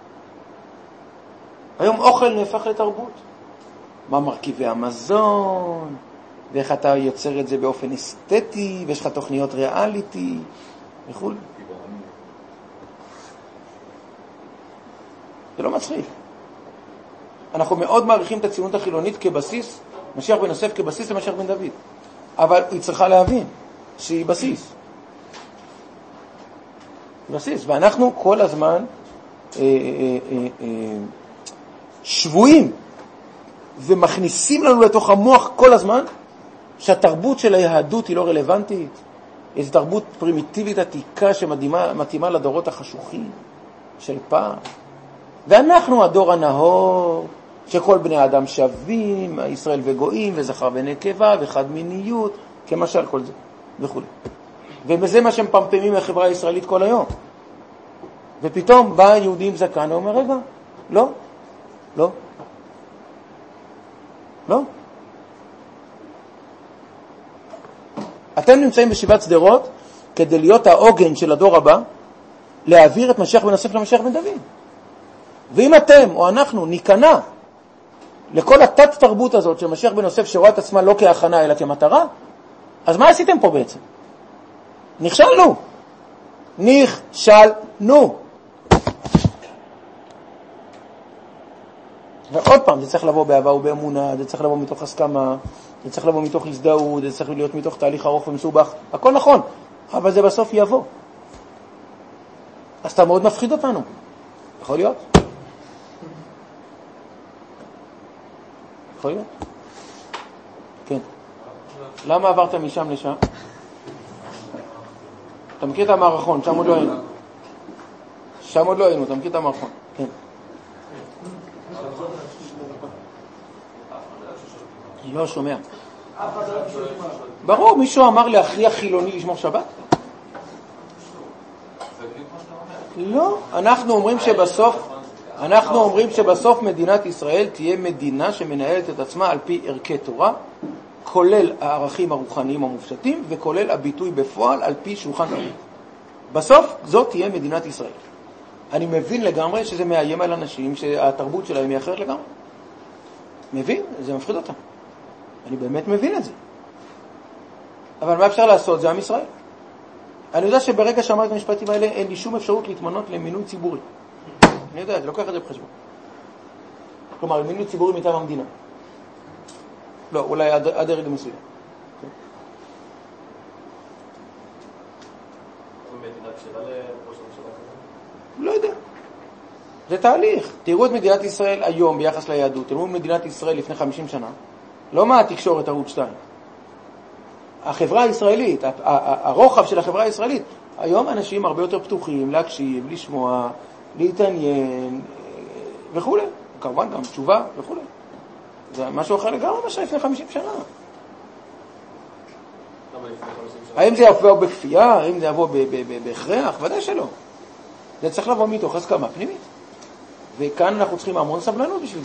היום אוכל נהפך לתרבות. מה מרכיבי המזון, ואיך אתה יוצר את זה באופן אסתטי, ויש לך תוכניות ריאליטי, וכו'. זה לא מצחיק. אנחנו מאוד מעריכים את הציונות החילונית כבסיס, משיח בן יוסף כבסיס למשיח בן דוד. אבל היא צריכה להבין שהיא בסיס. בסיס. ואנחנו כל הזמן אה, אה, אה, אה, שבועים ומכניסים לנו לתוך המוח כל הזמן שהתרבות של היהדות היא לא רלוונטית. איזו תרבות פרימיטיבית עתיקה שמתאימה לדורות החשוכים של פעם. ואנחנו הדור הנאור, שכל בני האדם שווים, ישראל וגויים, וזכר ונקבה, וחד מיניות, כמשל כל זה, וכו'. ובזה מה שהם פמפמים מהחברה הישראלית כל היום. ופתאום בא יהודי עם זקן, ואומר, רגע, לא, לא, לא. אתם נמצאים בשבעת שדרות, כדי להיות העוגן של הדור הבא, להעביר את משיח בן יוסף למשיח בן דוד. ואם אתם או אנחנו ניכנע לכל התת תרבות הזאת של משיח בן יוסף שרואה את עצמה לא כהכנה אלא כמטרה, אז מה עשיתם פה בעצם? נכשלנו. נכשלנו. ועוד פעם, זה צריך לבוא באהבה ובאמונה, זה צריך לבוא מתוך הסכמה, זה צריך לבוא מתוך הזדהות, זה צריך להיות מתוך תהליך ארוך ומסובך. הכל נכון, אבל זה בסוף יבוא. אז אתה מאוד מפחיד אותנו. יכול להיות? יכול להיות? כן. למה עברת משם לשם? אתה מכיר את המערכון, שם עוד לא היינו. שם עוד לא היינו, אתה מכיר את המערכון. כן. אני לא שומע. ברור, מישהו אמר להכריח חילוני לשמור שבת? לא, אנחנו אומרים שבסוף, אנחנו אומרים שבסוף מדינת ישראל תהיה מדינה שמנהלת את עצמה על פי ערכי תורה, כולל הערכים הרוחניים המופשטים, וכולל הביטוי בפועל על פי שולחן ערוך. בסוף זאת תהיה מדינת ישראל. אני מבין לגמרי שזה מאיים על אנשים שהתרבות שלהם היא אחרת לגמרי. מבין? זה מפחיד אותם. אני באמת מבין את זה. אבל מה אפשר לעשות? זה עם ישראל. אני יודע שברגע שאמרתי את המשפטים האלה, אין לי שום אפשרות להתמנות למינוי ציבורי. אני יודע, זה לוקח את זה בחשבון. כלומר, מינוי ציבורי מטעם המדינה. לא, אולי עד, עד הרגע מסוים.
מדינת שאלה לראש הממשלה כזה?
לא יודע. זה תהליך. תראו את מדינת ישראל היום ביחס ליהדות. תראו את מדינת ישראל לפני חמישים שנה. לא מה התקשורת ערוץ שתיים. החברה הישראלית, הרוחב של החברה הישראלית. היום אנשים הרבה יותר פתוחים להקשיב, לשמוע, להתעניין וכו'. כמובן גם תשובה וכו'. זה משהו אחר לגמרי מה שהיה לפני חמישים שנה. האם זה יבוא בכפייה? האם זה יבוא בהכרח? ודאי שלא. זה צריך לבוא מתוך הסכמה פנימית. וכאן אנחנו צריכים המון סבלנות בשביל זה.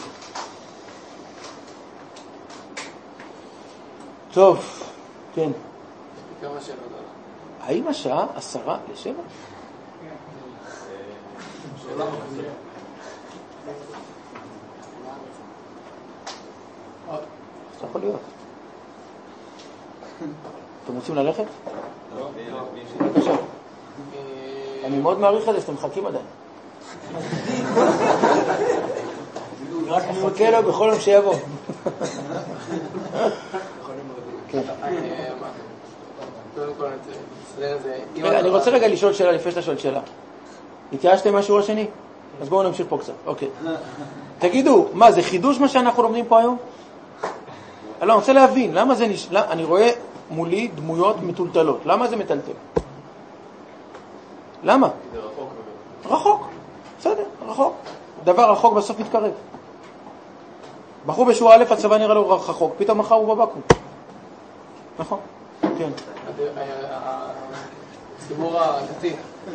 טוב, כן.
כמה שאלות?
האם השעה עשרה לשבע?
שאלה מקבילה.
זה יכול להיות. אתם רוצים ללכת?
לא.
בבקשה. אני מאוד מעריך את זה שאתם מחכים עדיין. מחכה לו בכל יום שיבוא. אני רוצה רגע לשאול שאלה לפני שאתה שואל שאלה. התייאשתם מהשיעור השני? אז בואו נמשיך פה קצת. אוקיי. תגידו, מה זה חידוש מה שאנחנו לומדים פה היום? אני רוצה להבין, למה זה נש... אני רואה מולי דמויות מטולטלות. למה זה מטלטל? למה?
זה רחוק.
רחוק. בסדר, רחוק. דבר רחוק בסוף מתקרב. בחור בשורה א' הצבא נראה לו רחוק, פתאום מחר הוא בבקום. נכון? כן.
הציבור הדתי.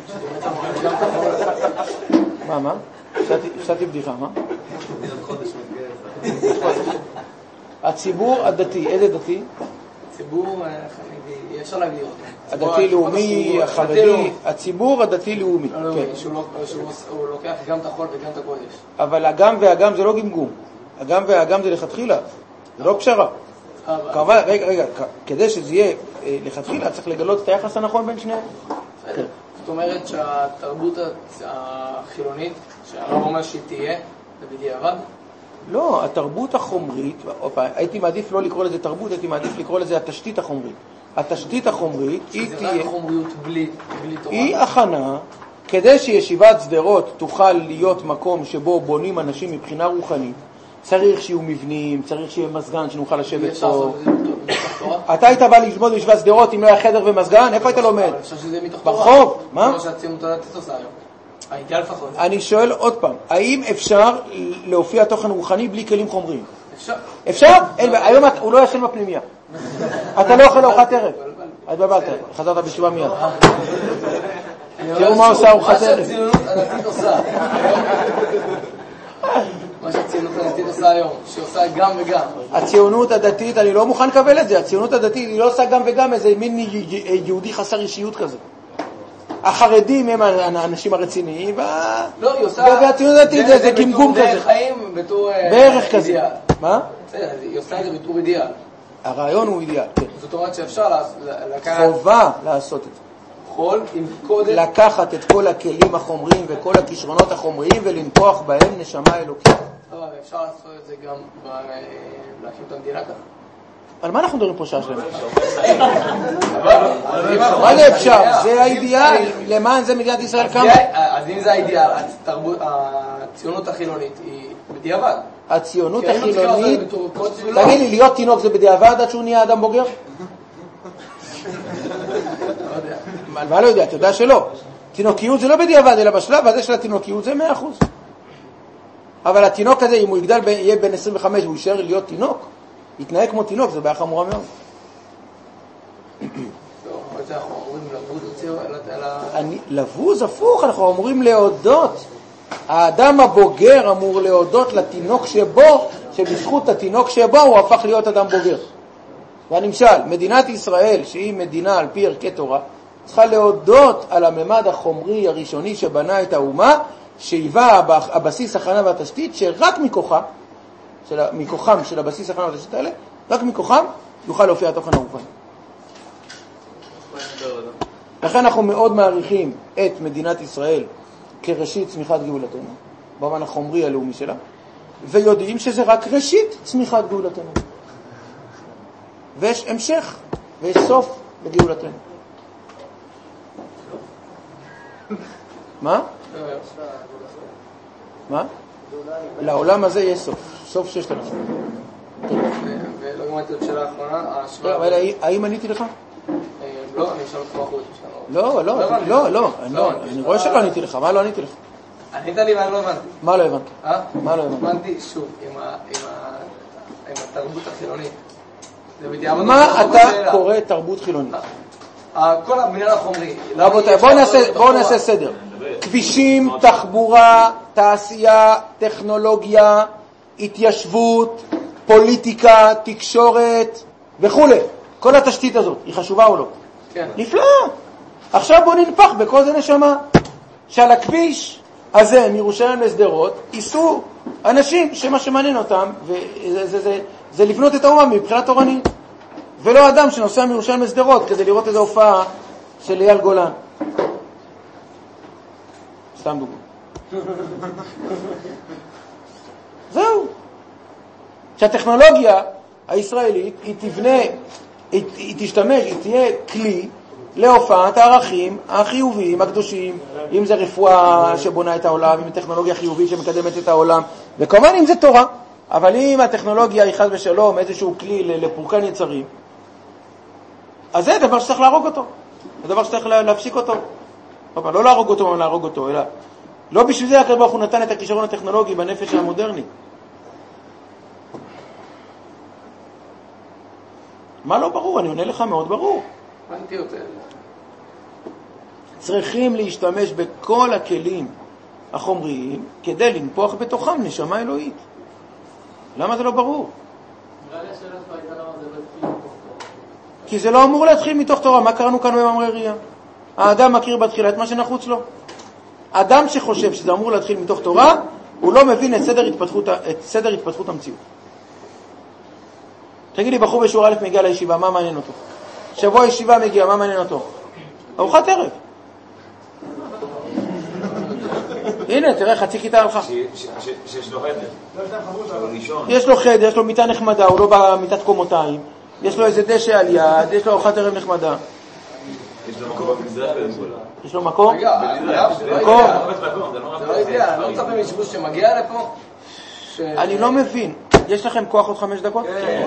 מה, מה? שתתי בדיחה, מה? הציבור הדתי, איזה דתי?
הציבור, אי אפשר להגדיר אותו.
הדתי-לאומי, החרדי, הציבור הדתי-לאומי.
שהוא לוקח גם את החול וגם את הקודש.
אבל הגם והגם זה לא גמגום. הגם והגם זה לכתחילה. זה לא פשרה. רגע, רגע, כדי שזה יהיה לכתחילה, צריך לגלות את היחס הנכון בין שניהם.
בסדר. זאת אומרת שהתרבות החילונית, שהרב אומר שהיא תהיה, זה בדיעבד?
לא, התרבות החומרית, הייתי מעדיף לא לקרוא לזה תרבות, הייתי מעדיף לקרוא לזה התשתית החומרית. התשתית החומרית היא תהיה...
זה רק חומריות בלי תורה.
היא הכנה, כדי שישיבת שדרות תוכל להיות מקום שבו בונים אנשים מבחינה רוחנית, צריך שיהיו מבנים, צריך שיהיה מזגן שנוכל לשבת פה. אתה היית בא ללמוד בישיבת שדרות אם לא היה חדר ומזגן? איפה היית לומד?
אני חושב שזה מתוך תורה.
ברחוב, מה?
זה מה שהציונות הדתית עושה היום. הייתי לפחות.
אני שואל עוד פעם, האם אפשר להופיע תוכן רוחני בלי כלים חומריים?
אפשר.
אפשר? היום הוא לא ישן בפנימיה. אתה לא אוכל ארוחת ערב. אז בבלת, חזרת בתשובה מיד. תראו מה עושה ארוחת ערב.
מה שהציונות הדתית עושה. מה שהציונות הדתית עושה היום, שהיא עושה גם וגם.
הציונות הדתית, אני לא מוכן לקבל את זה. הציונות הדתית היא לא עושה גם וגם, איזה מין יהודי חסר אישיות כזה. החרדים הם האנשים הרציניים,
לא, היא עושה...
והציונות הדתית זה גמגום כזה.
זה חיים בתור...
בערך כזה. מה?
היא עושה את זה בתור אידיאל.
הרעיון הוא אידיאל, כן.
זאת אומרת שאפשר לקחת...
חובה לעשות את זה.
חול עם קודם...
לקחת את כל הכלים החומריים וכל הכישרונות החומריים ולנפוח בהם נשמה אלוקית.
לא, אפשר לעשות את זה גם להקים את המדינה ככה.
על מה אנחנו מדברים פה שעה שלמה? מה זה אפשר? זה האידיאל. למען זה מדינת ישראל קמה.
אז אם זה האידיאל, הציונות החילונית היא בדיעבד.
הציונות החילונית... תגיד לי, להיות תינוק זה בדיעבד עד שהוא נהיה אדם בוגר? מה לא יודע? אתה יודע שלא. תינוקיות זה לא בדיעבד, אלא בשלב הזה של התינוקיות זה מאה אחוז. אבל התינוק הזה, אם הוא יגדל, יהיה בן עשרים וחמש והוא יישאר להיות תינוק, יתנהג כמו תינוק, זה בעיה חמורה מאוד. לבוז הפוך, אנחנו אמורים להודות. האדם הבוגר אמור להודות לתינוק שבו, שבזכות התינוק שבו הוא הפך להיות אדם בוגר. והנמשל, מדינת ישראל, שהיא מדינה על פי ערכי תורה, צריכה להודות על הממד החומרי הראשוני שבנה את האומה, שהיווה הבסיס, הכנה והתשתית, שרק מכוחה, של, מכוחם של הבסיס, הכנה והתשתית האלה, רק מכוחם יוכל להופיע התוכן הרוחני. לכן אנחנו מאוד מעריכים את מדינת ישראל כראשית צמיחת גאולתנו, במובן החומרי הלאומי שלה, ויודעים שזה רק ראשית צמיחת גאולתנו. ויש המשך, ויש סוף לגאולתנו. מה? מה? לעולם הזה יש סוף, סוף ששת אלפים.
ולא גמרתי את השאלה האחרונה,
אבל האם עניתי לך?
לא, אני אשאל אותך בחוץ.
לא, לא, לא, לא, אני רואה שלא עניתי לך, מה לא עניתי לך?
ענית לי ואני לא הבנתי.
מה לא הבנתי?
אה?
מה לא הבנתי?
הבנתי שוב, עם התרבות החילונית.
מה אתה קורא תרבות חילונית?
כל הבניין החומרי.
רבותיי, בואו נעשה סדר. כבישים, תחבורה, תעשייה, טכנולוגיה, התיישבות, פוליטיקה, תקשורת וכו'. כל התשתית הזאת, היא חשובה או לא?
כן.
נפלא. עכשיו בואו ננפח בכל זה נשמה. שעל הכביש הזה מירושלים לשדרות ייסעו אנשים שמה שמעניין אותם וזה, זה, זה, זה לבנות את האומה מבחינה תורנית. ולא אדם שנוסע מירושלים לשדרות כדי לראות איזו הופעה של אייל גולן. סתם דוגמא. זהו. שהטכנולוגיה הישראלית היא תבנה, היא, היא תשתמש, היא תהיה כלי להופעת הערכים החיוביים, הקדושים, אם זה רפואה שבונה את העולם, אם זה טכנולוגיה חיובית שמקדמת את העולם, וכמובן אם זה תורה. אבל אם הטכנולוגיה היא חס ושלום איזשהו כלי לפורקן יצרים, אז זה דבר שצריך להרוג אותו. זה דבר שצריך להפסיק אותו. לא להרוג אותו, אבל להרוג אותו, אלא לא בשביל זה הקדוש ברוך הוא נתן את הכישרון הטכנולוגי בנפש המודרני. מה לא ברור? אני עונה לך מאוד ברור.
הבנתי יותר.
צריכים להשתמש בכל הכלים החומריים כדי לנפוח בתוכם נשמה אלוהית. למה זה לא ברור?
נראה לי השאלה שלך הייתה למה זה לא התחיל מתוך תורה.
כי זה לא אמור להתחיל מתוך תורה. מה קראנו כאן במאמרי ראייה? האדם מכיר בתחילה את מה שנחוץ לו. אדם שחושב שזה אמור להתחיל מתוך תורה, הוא לא מבין את סדר התפתחות, את סדר התפתחות המציאות. תגיד לי, בחור בשיעור א' מגיע לישיבה, מה מעניין אותו? שבוע ישיבה מגיע, מה מעניין אותו? ארוחת ערב. הנה, תראה, חצי כיתה הלכה.
שיש לו חדר.
יש לו חדר, יש לו מיטה נחמדה, הוא לא במיטת קומותיים. יש לו איזה דשא על יד, יש לו ארוחת ערב נחמדה.
יש לו מקום במזרח בגבולה.
יש לו מקום?
רגע,
מקום.
זה לא יודע, אני לא מצפה מישהו שמגיע לפה.
אני לא מבין. יש לכם כוח עוד חמש דקות?
כן.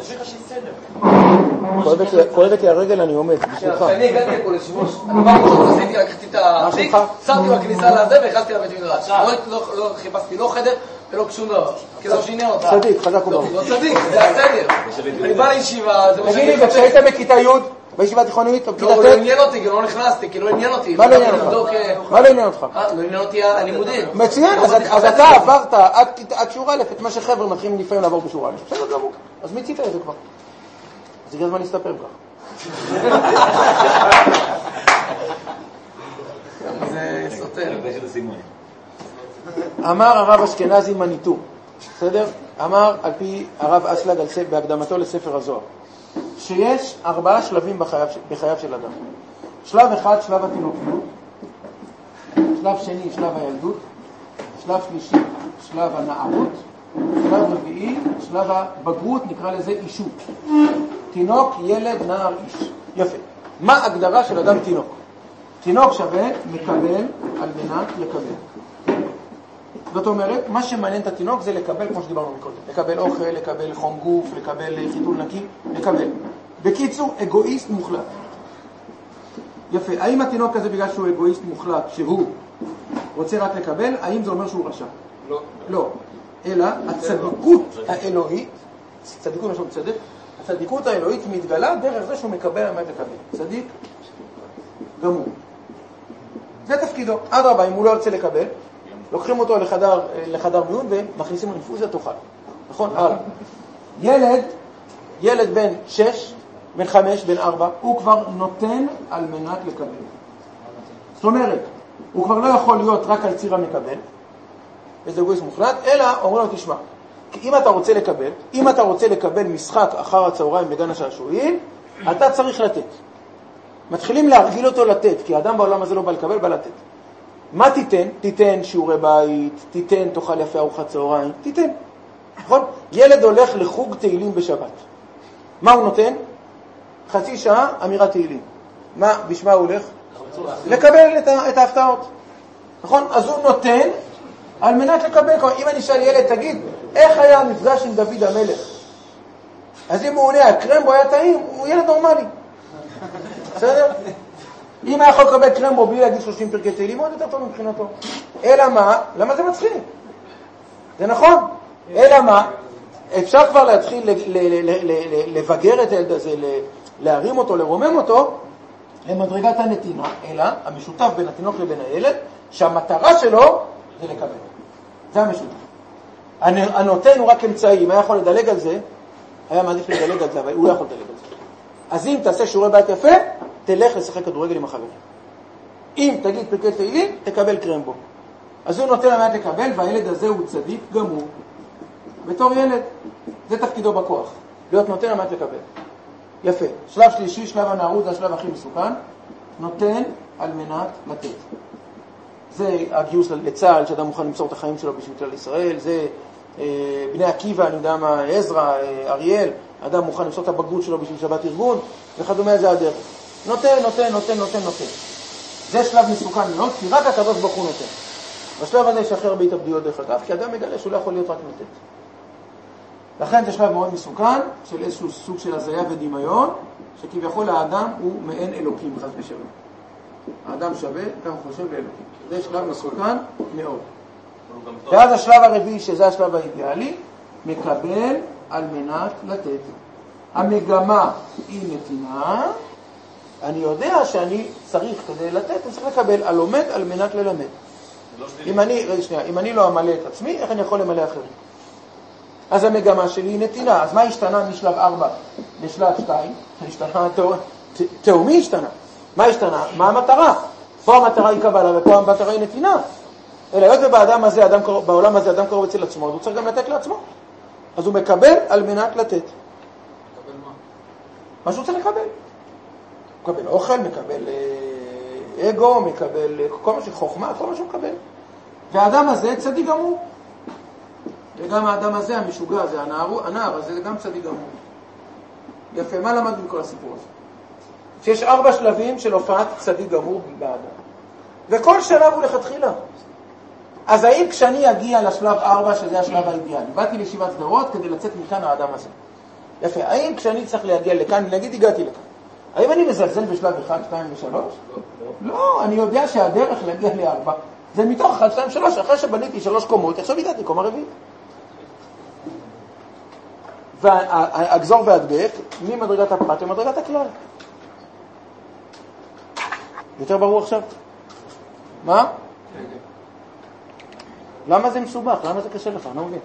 כואבת לי הרגל, אני עומד, בשבילך.
אני הגעתי לפה לשיבוש, אני בא פה, עשיתי, לקחתי את התיק, שמתי בכניסה לזה והכנסתי לבית מדרש. לא חיפשתי לא חדר ולא שום דבר. כי זה לא שעניין אותה.
צדיק, חזק וברוך.
לא צדיק, זה הסדר. אני בא לישיבה, זה מה שאני
תגיד לי, כשהיית בכיתה י' בישיבה תיכונית או בכיתה
לא,
ט'?
לא עניין אותי, כי לא נכנסתי, כי לא עניין אותי.
מה לא עניין אותך? מה לא עניין אותך?
לא עניין אותי הלימודים.
מצוין, אז אתה עברת עד שיעור א' את מה שחבר'ה מתחילים לפעמים לעבור בשיעור א'. בסדר גמור. אז מיצית את זה כבר. אז הגיע הזמן להסתפר כבר.
זה סותר.
אמר הרב אשכנזי מניטו, בסדר? אמר על פי הרב אסלג בהקדמתו לספר הזוהר, שיש ארבעה שלבים בחייו, בחייו של אדם. שלב אחד, שלב התינוקיות, שלב שני, שלב הילדות, שלב שלישי, שלב הנערות, שלב רביעי, שלב הבגרות, נקרא לזה אישות. תינוק, ילד, נער, איש. יפה. מה ההגדרה של אדם תינוק? תינוק שווה מקבל על מנת לקבל. זאת אומרת, מה שמעניין את התינוק זה לקבל, כמו שדיברנו מקודם. לקבל אוכל, לקבל חום גוף, לקבל חיתול נקי, לקבל. בקיצור, אגואיסט מוחלט. יפה. האם התינוק הזה בגלל שהוא אגואיסט מוחלט, שהוא רוצה רק לקבל, האם זה אומר שהוא רשע?
לא.
לא. אלא הצדיקות האלוהית, צדיקות משהו צדק, הצדיקות האלוהית מתגלה דרך זה שהוא מקבל על מנת לקבל. צדיק גמור. זה תפקידו. אדרבה, אם הוא לא רוצה לקבל, לוקחים אותו לחדר, לחדר מיון ומכניסים לו אינפוזיה תאכל. נכון? הלאה. ילד, ילד בן שש, בן חמש, בן ארבע, הוא כבר נותן על מנת לקבל. זאת אומרת, הוא כבר לא יכול להיות רק על ציר המקבל, וזה גויס מוחלט, אלא אומרים לו, תשמע, אם אתה רוצה לקבל, אם אתה רוצה לקבל משחק אחר הצהריים בגן השעשועים, אתה צריך לתת. מתחילים להרגיל אותו לתת, כי האדם בעולם הזה לא בא לקבל, בא לתת. מה תיתן? תיתן שיעורי בית, תיתן תאכל יפה ארוחת צהריים, תיתן. נכון? ילד הולך לחוג תהילים בשבת. מה הוא נותן? חצי שעה אמירת תהילים. מה, בשמה הוא הולך? לקבל את, את ההפתעות. נכון? אז הוא נותן על מנת לקבל. אם אני שאל ילד, תגיד, איך היה המפגש עם דוד המלך? אז אם הוא עונה, הקרמבו היה טעים, הוא ילד נורמלי. בסדר? אם היה יכול לקבל קרמבו בלי להגיד שלושים פרקי תהילים, מאוד יותר טוב מבחינתו. אלא מה? למה זה מצחיק? זה נכון? אלא מה? אפשר כבר להתחיל לבגר את הילד הזה, להרים אותו, לרומם אותו, למדרגת הנתינה, אלא המשותף בין התינוק לבין הילד, שהמטרה שלו זה לקבל. זה המשותף. הנותן הוא רק אמצעי, אם היה יכול לדלג על זה, היה מעדיף לדלג על זה, אבל הוא לא יכול לדלג על זה. אז אם תעשה שיעורי בית יפה, תלך לשחק כדורגל עם החברים. אם תגיד פרקי תהילים, תקבל קרמבו. אז הוא נותן למעט לקבל, והילד הזה הוא צדיק גמור. בתור ילד, זה תפקידו בכוח. להיות נותן למעט לקבל. יפה. שלב שלישי, שלב הנערות, זה השלב הכי מסוכן. נותן על מנת לתת. זה הגיוס לצה"ל, שאדם מוכן למסור את החיים שלו בשביל כלל ישראל. זה אה, בני עקיבא, אני יודע מה, עזרא, אה, אריאל. אדם מוכן למסור את הבגרות שלו בשביל שבת ארגון, וכדומה זה הדרך. נותן, נותן, נותן, נותן, נותן. זה שלב מסוכן מאוד, כי רק הקדוש ברוך הוא נותן. בשלב הזה יש הכי הרבה התאבדויות דרך אגב, כי אדם מגלה שהוא לא יכול להיות רק נותן. לכן זה שלב מאוד מסוכן, של איזשהו סוג של הזיה ודמיון, שכביכול האדם הוא מעין אלוקים, חס ושלום. האדם שווה, כך הוא חושב לאלוקים. זה שלב מסוכן מאוד. ואז השלב הרביעי, שזה השלב האידיאלי, מקבל על מנת לתת. המגמה היא נתינה, אני יודע שאני צריך כדי לתת, אני צריך לקבל, הלומד על מנת ללמד. אם אני, רגע שנייה, אם אני לא אמלא את עצמי, איך אני יכול למלא אחרים? אז המגמה שלי היא נתינה. אז מה השתנה משלב ארבע לשלב שתיים? השתנה, תאומי השתנה. מה השתנה? מה המטרה? פה המטרה היא קבלה ופה המטרה היא נתינה. אלא היות ובאדם הזה, אדם, בעולם הזה אדם קרוב אצל עצמו, אז הוא צריך גם לתת לעצמו. אז הוא מקבל על מנת לתת.
מקבל מה?
מה שהוא צריך לקבל. הוא מקבל אוכל, מקבל אה, אגו, מקבל אה, כל מה שחוכמה, כל מה שהוא מקבל. והאדם הזה צדיק גמור. וגם האדם הזה, המשוגע הזה, הנער, הנער הזה, זה גם צדיק גמור. יפה, מה למד מכל הסיפור הזה? שיש ארבע שלבים של הופעת צדיק גמור באדם. וכל שלב הוא לכתחילה. אז האם כשאני אגיע לשלב ארבע, שזה השלב האידיאלי, באתי לישיבת סדרות כדי לצאת מכאן האדם הזה. יפה, האם כשאני צריך להגיע לכאן, נגיד הגעתי לכאן, האם אני מזלזל בשלב אחד, שתיים ושלוש? לא, לא, אני יודע שהדרך להגיע לארבע, זה מתוך אחד, שתיים, שלוש, אחרי שבניתי שלוש קומות, עכשיו הגעתי קומה רביעית. והגזור והדבק, ממדרגת הפרט למדרגת הכלל. יותר ברור עכשיו? מה? למה זה מסובך? למה זה קשה לך? אני לא מבין.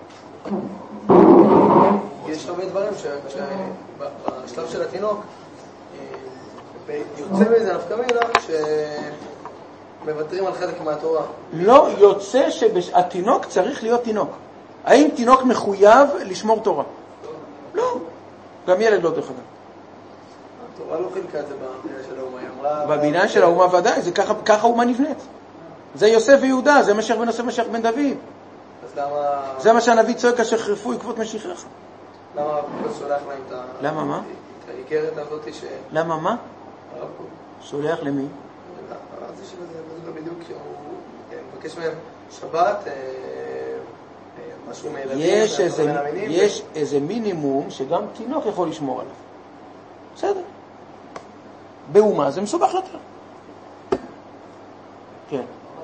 יש הרבה דברים שבשלב של התינוק יוצא מזה נפקא מינה
מוותרים על חלק מהתורה.
לא, יוצא שהתינוק צריך להיות תינוק. האם תינוק מחויב לשמור תורה? לא. גם ילד לא דרך אגב.
התורה לא חילקה את זה בבניין של האומה, היא אמרה...
בבניין של האומה ודאי, זה ככה, ככה האומה נבנית. זה יוסף ויהודה, זה משיח בן יוסף משיח בן דוד.
אז למה...
זה מה שהנביא צועק כאשר חרפו עקבות משיחך.
למה הרב קוק שולח להם את ה...
למה מה?
את האיגרת הזאת ש...
למה מה?
הרב קוק.
שולח למי?
הרב זה שזה בדיוק שהוא מבקש מהם שבת, משהו מילדים,
יש איזה, יש איזה מינימום שגם תינוק יכול לשמור עליו. בסדר. באומה זה מסובך יותר. כן.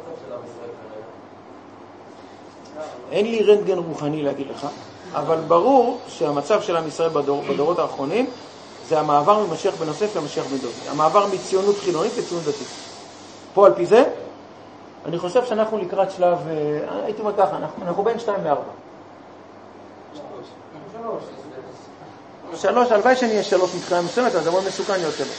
אין לי רנטגן רוחני להגיד לך, אבל ברור שהמצב של עם ישראל בדור, בדורות האחרונים זה המעבר ממשיח בן יוסף למשיח בן דוד. המעבר מציונות חילונית לציונות דתית. פה על פי זה, אני חושב שאנחנו לקראת שלב, הייתי אומר ככה, אנחנו, אנחנו בין שתיים לארבע. שלוש, הלוואי שנהיה שלוש מבחינה מסוימת, אז זה מאוד מסוכן להיות שלוש.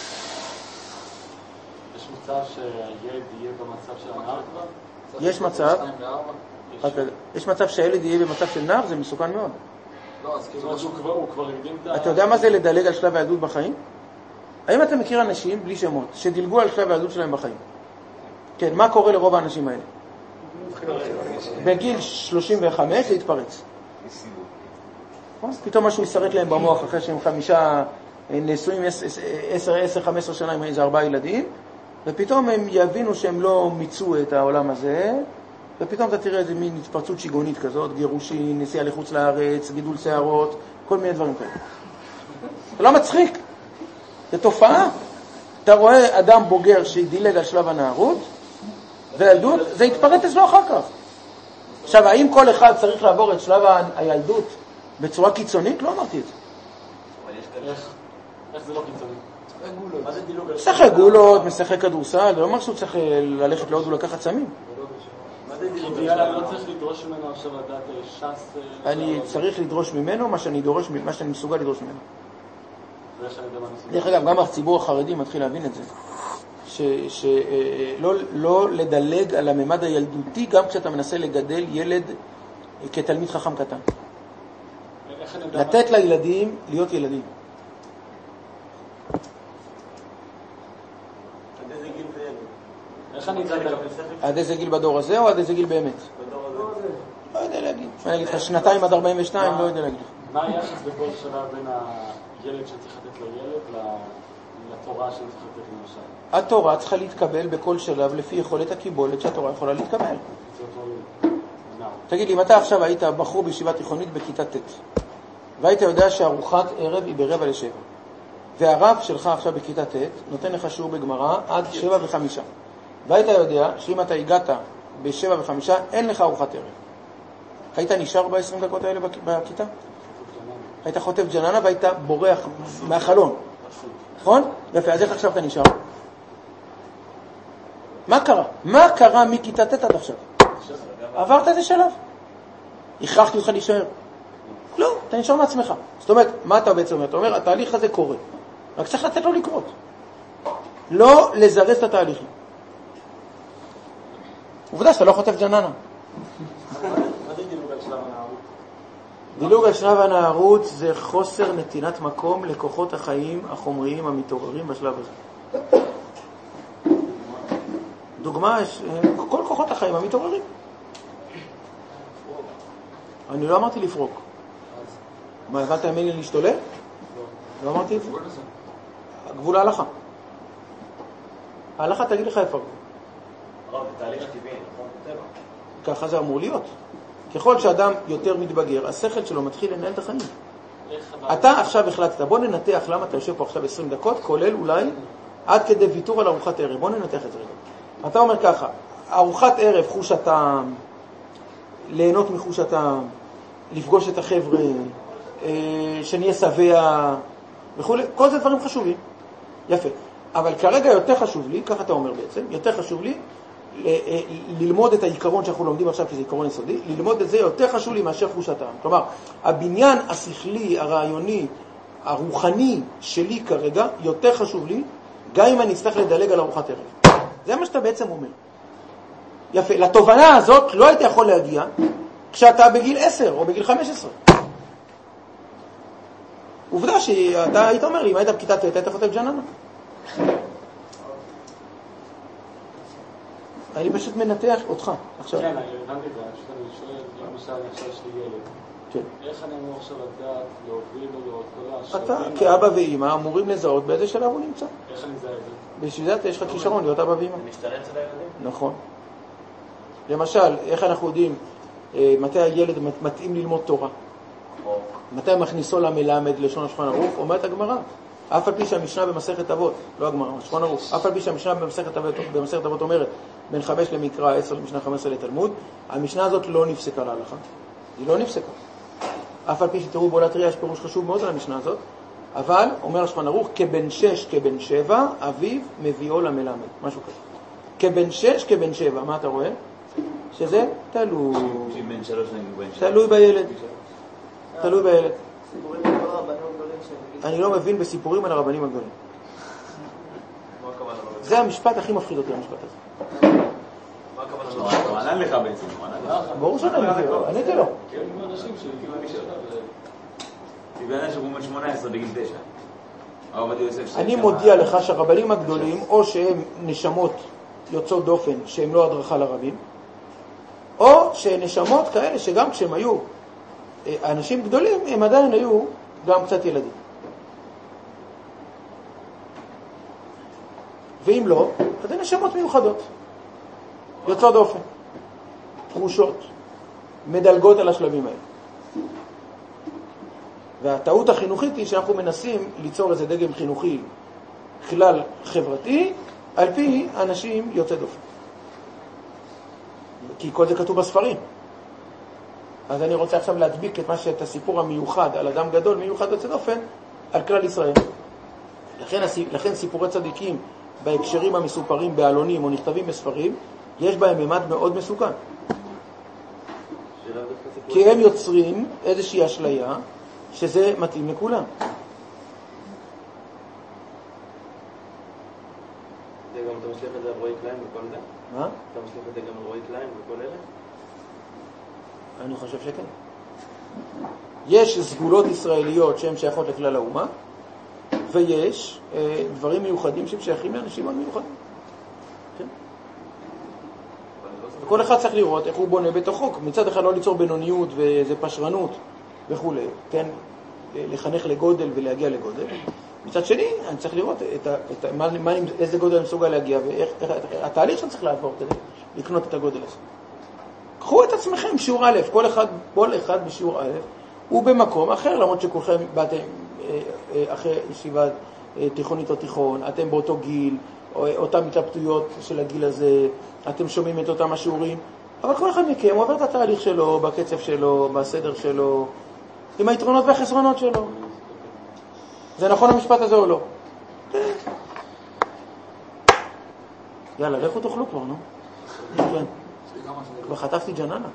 יש מצב שהילד יהיה במצב של הנער כבר?
יש מצב, יש מצב שהילד יהיה במצב של נער, זה מסוכן מאוד.
לא, אז כאילו הוא כבר הקדים את ה...
אתה יודע מה זה לדלג על שלב הילדות בחיים? האם אתה מכיר אנשים, בלי שמות, שדילגו על שלב הילדות שלהם בחיים? כן, מה קורה לרוב האנשים האלה? בגיל שלושים וחמש זה יתפרץ. פתאום משהו יסרט להם במוח אחרי שהם חמישה נשואים עשר חמש עשרה שנה עם איזה ארבעה ילדים, ופתאום הם יבינו שהם לא מיצו את העולם הזה, ופתאום אתה תראה איזה מין התפרצות שיגונית כזאת, גירושין, נסיעה לחוץ לארץ, גידול שערות, כל מיני דברים כאלה. זה לא מצחיק. זה תופעה. אתה רואה אדם בוגר שדילג על שלב הנערות, והילדות, זה יתפרט אצלו אחר כך. עכשיו, האם כל אחד צריך לעבור את שלב הילדות בצורה קיצונית? לא אמרתי את זה.
איך זה לא קיצוני? מה זה דילוג?
משחק גולות, משחק כדורסל, לא אומר שהוא צריך ללכת לעוד ולקחת סמים.
מה זה דילוג? לא צריך לדרוש ממנו עכשיו לדעת שס...
אני צריך לדרוש ממנו מה שאני דורש, מה שאני מסוגל לדרוש ממנו. דרך אגב, גם הציבור החרדי מתחיל להבין את זה. שלא לא לדלג על הממד הילדותי גם כשאתה מנסה לגדל ילד כתלמיד חכם קטן. לתת לילדים להיות ילדים.
עד איזה גיל זה ילד? איך אני אדע לקבל שכל?
עד איזה גיל בדור הזה או עד איזה גיל באמת?
בדור הזה.
לא יודע להגיד. אני אגיד לך, שנתיים עד ארבעים ושתיים, לא יודע להגיד.
מה היחס בכל שלב בין הילד שצריך לתת לילד לתורה שצריך לתת למשל?
התורה צריכה להתקבל בכל שלב לפי יכולת הקיבולת שהתורה יכולה להתקבל. תגיד לי, אם אתה עכשיו היית בחור בישיבה תיכונית בכיתה ט' והיית יודע שארוחת ערב היא ברבע לשבע, והרב שלך עכשיו בכיתה ט' נותן לך שיעור בגמרא עד שבע וחמישה, והיית יודע שאם אתה הגעת בשבע וחמישה אין לך ארוחת ערב, היית נשאר ב-עשרים דקות האלה בכיתה? היית חוטף ג'ננה והיית בורח מהחלון, נכון? יפה, אז איך עכשיו אתה נשאר? מה קרה? מה קרה מכיתה ט' עד עכשיו? עברת איזה שלב? הכרחתי אותך להישאר? לא, אתה נשאר מעצמך. זאת אומרת, מה אתה בעצם אומר? אתה אומר, התהליך הזה קורה. רק צריך לתת לו לקרות. לא לזרז את התהליכים. עובדה שאתה לא חוטף ג'ננה.
מה זה דילוג על שלב הנערות?
דילוג על שלב הנערות זה חוסר נתינת מקום לכוחות החיים החומריים המתעוררים בשלב הזה. דוגמה, כל כוחות החיים המתעוררים. אני לא אמרתי לפרוק. מה, הבנת ממני להשתולל? לא אמרתי את זה. הגבול ההלכה. ההלכה תגיד לך איפה הגבול.
הרב, זה תהליך הטבעי, נכון? טבע.
ככה זה אמור להיות. ככל שאדם יותר מתבגר, השכל שלו מתחיל לנהל את החיים. אתה עכשיו החלטת, בוא ננתח למה אתה יושב פה עכשיו עשרים דקות, כולל אולי עד כדי ויתור על ארוחת ערב. בוא ננתח את זה רגע. אתה אומר ככה, ארוחת ערב, חוש הטעם, ליהנות מחוש הטעם, לפגוש את החבר'ה, שנהיה שבע וכו', כל זה דברים חשובים. יפה. אבל כרגע יותר חשוב לי, ככה אתה אומר בעצם, יותר חשוב לי ללמוד את העיקרון שאנחנו לומדים עכשיו, כי זה עיקרון יסודי, ללמוד את זה יותר חשוב לי מאשר חוש הטעם. כלומר, הבניין השכלי, הרעיוני, הרוחני שלי כרגע, יותר חשוב לי, גם אם אני אצטרך לדלג על ארוחת ערב. זה מה שאתה בעצם אומר. יפה, לתובנה הזאת לא היית יכול להגיע כשאתה בגיל עשר או בגיל חמש עשרה. עובדה שאתה היית אומר לי, אם היית בכיתה ט' היית חוטב ג'ננה. אני פשוט מנתח אותך עכשיו.
כן, אני הבנתי את זה, פשוט אני שואל, למשל, אני עכשיו יש לי ילד.
כן.
איך אני אמור עכשיו לדעת, להוביל לו לראות כל
אתה
השלבים?
כאבא ואמא אמורים לזהות באיזה שלב הוא נמצא.
איך אני זהה את זה?
בשביל זה יש לך כישרון להיות אבא ואמא.
זה משתנה אצל הילדים?
נכון. למשל, איך אנחנו יודעים אה, מתי הילד מתאים ללמוד תורה?
או
מתי מכניסו למלמד לשון השולחן ערוך? אומרת הגמרא. אף על פי שהמשנה במסכת אבות, לא הגמרא, השולחן ערוך, אף על פי שהמשנה במסכת אבות, במסכת אבות אומרת בין חמש למקרא, עשר למשנה, חמש עשרה לתלמוד, המשנה הזאת לא נפסקה להלכה. היא לא נפסקה. אף על פי שתראו בעולת ראייה יש פירוש חשוב מאוד על המשנה הזאת, אבל אומר השולחן ערוך, כבן שש, כבן שבע, אביו מביאו למלמד, משהו כזה. כבן שש, כבן שבע, מה אתה רואה? שזה תלוי.
בן שלוש שנים הוא בן שלוש.
תלוי בילד. תלוי בילד. אני לא מבין בסיפורים על הרבנים הגדולים. זה המשפט הכי מפחיד אותי, המשפט הזה.
מה הכוונה? הוא ענה לך בעצם, הוא ענה לך.
ברור שאני עניתי לו, עניתי לו.
כן, כמו אנשים שהגיעו למשנה.
בגלל שהוא בן שמונה עשרה בגיל תשע.
אני מודיע לך שהרבנים הגדולים, או שהם נשמות יוצאות דופן, שהם לא הדרכה לרבים, או שהן נשמות כאלה שגם כשהם היו אנשים גדולים, הם עדיין היו גם קצת ילדים. ואם לא, אז הן נשמות מיוחדות, יוצאות דופן, פרושות, מדלגות על השלבים האלה. והטעות החינוכית היא שאנחנו מנסים ליצור איזה דגם חינוכי כלל חברתי על פי אנשים יוצאי דופן. כי כל זה כתוב בספרים. אז אני רוצה עכשיו להדביק את מה שאת הסיפור המיוחד על אדם גדול, מיוחד יוצא דופן, על כלל ישראל. לכן, לכן סיפורי צדיקים בהקשרים המסופרים בעלונים או נכתבים בספרים, יש בהם ממד מאוד מסוכן. כי הם יוצרים איזושהי אשליה שזה מתאים לכולם.
זה גם אתה משליך את זה על רועי קליין וכל זה?
מה?
אתה משליך את זה גם על רועי קליין וכל אלה?
אני חושב שכן. יש סגולות ישראליות שהן שייכות לכלל האומה, ויש אה, דברים מיוחדים שהם שייכים לאנשים מאוד מיוחדים. כן? וכל אחד צריך לראות איך הוא בונה בתוכו. מצד אחד לא ליצור בינוניות וזה פשרנות וכו', כן? לחנך לגודל ולהגיע לגודל. מצד שני, אני צריך לראות את ה, את ה, מה, מה, איזה גודל אני מסוגל להגיע, ואיך איך, התהליך שאני צריך לעבור כדי לקנות את הגודל הזה. קחו את עצמכם שיעור א', כל אחד, כל אחד בשיעור א', הוא במקום אחר, למרות שכולכם באתם אחרי ישיבת תיכונית או תיכון, אתם באותו גיל, אותם התלבטויות של הגיל הזה, אתם שומעים את אותם השיעורים, אבל כל אחד מכם עובר את התהליך שלו, בקצב שלו, בסדר שלו, עם היתרונות והחסרונות שלו. זה נכון המשפט הזה או לא? יאללה, לכו תאכלו כבר, נו. כן. כבר חטפתי ג'ננה.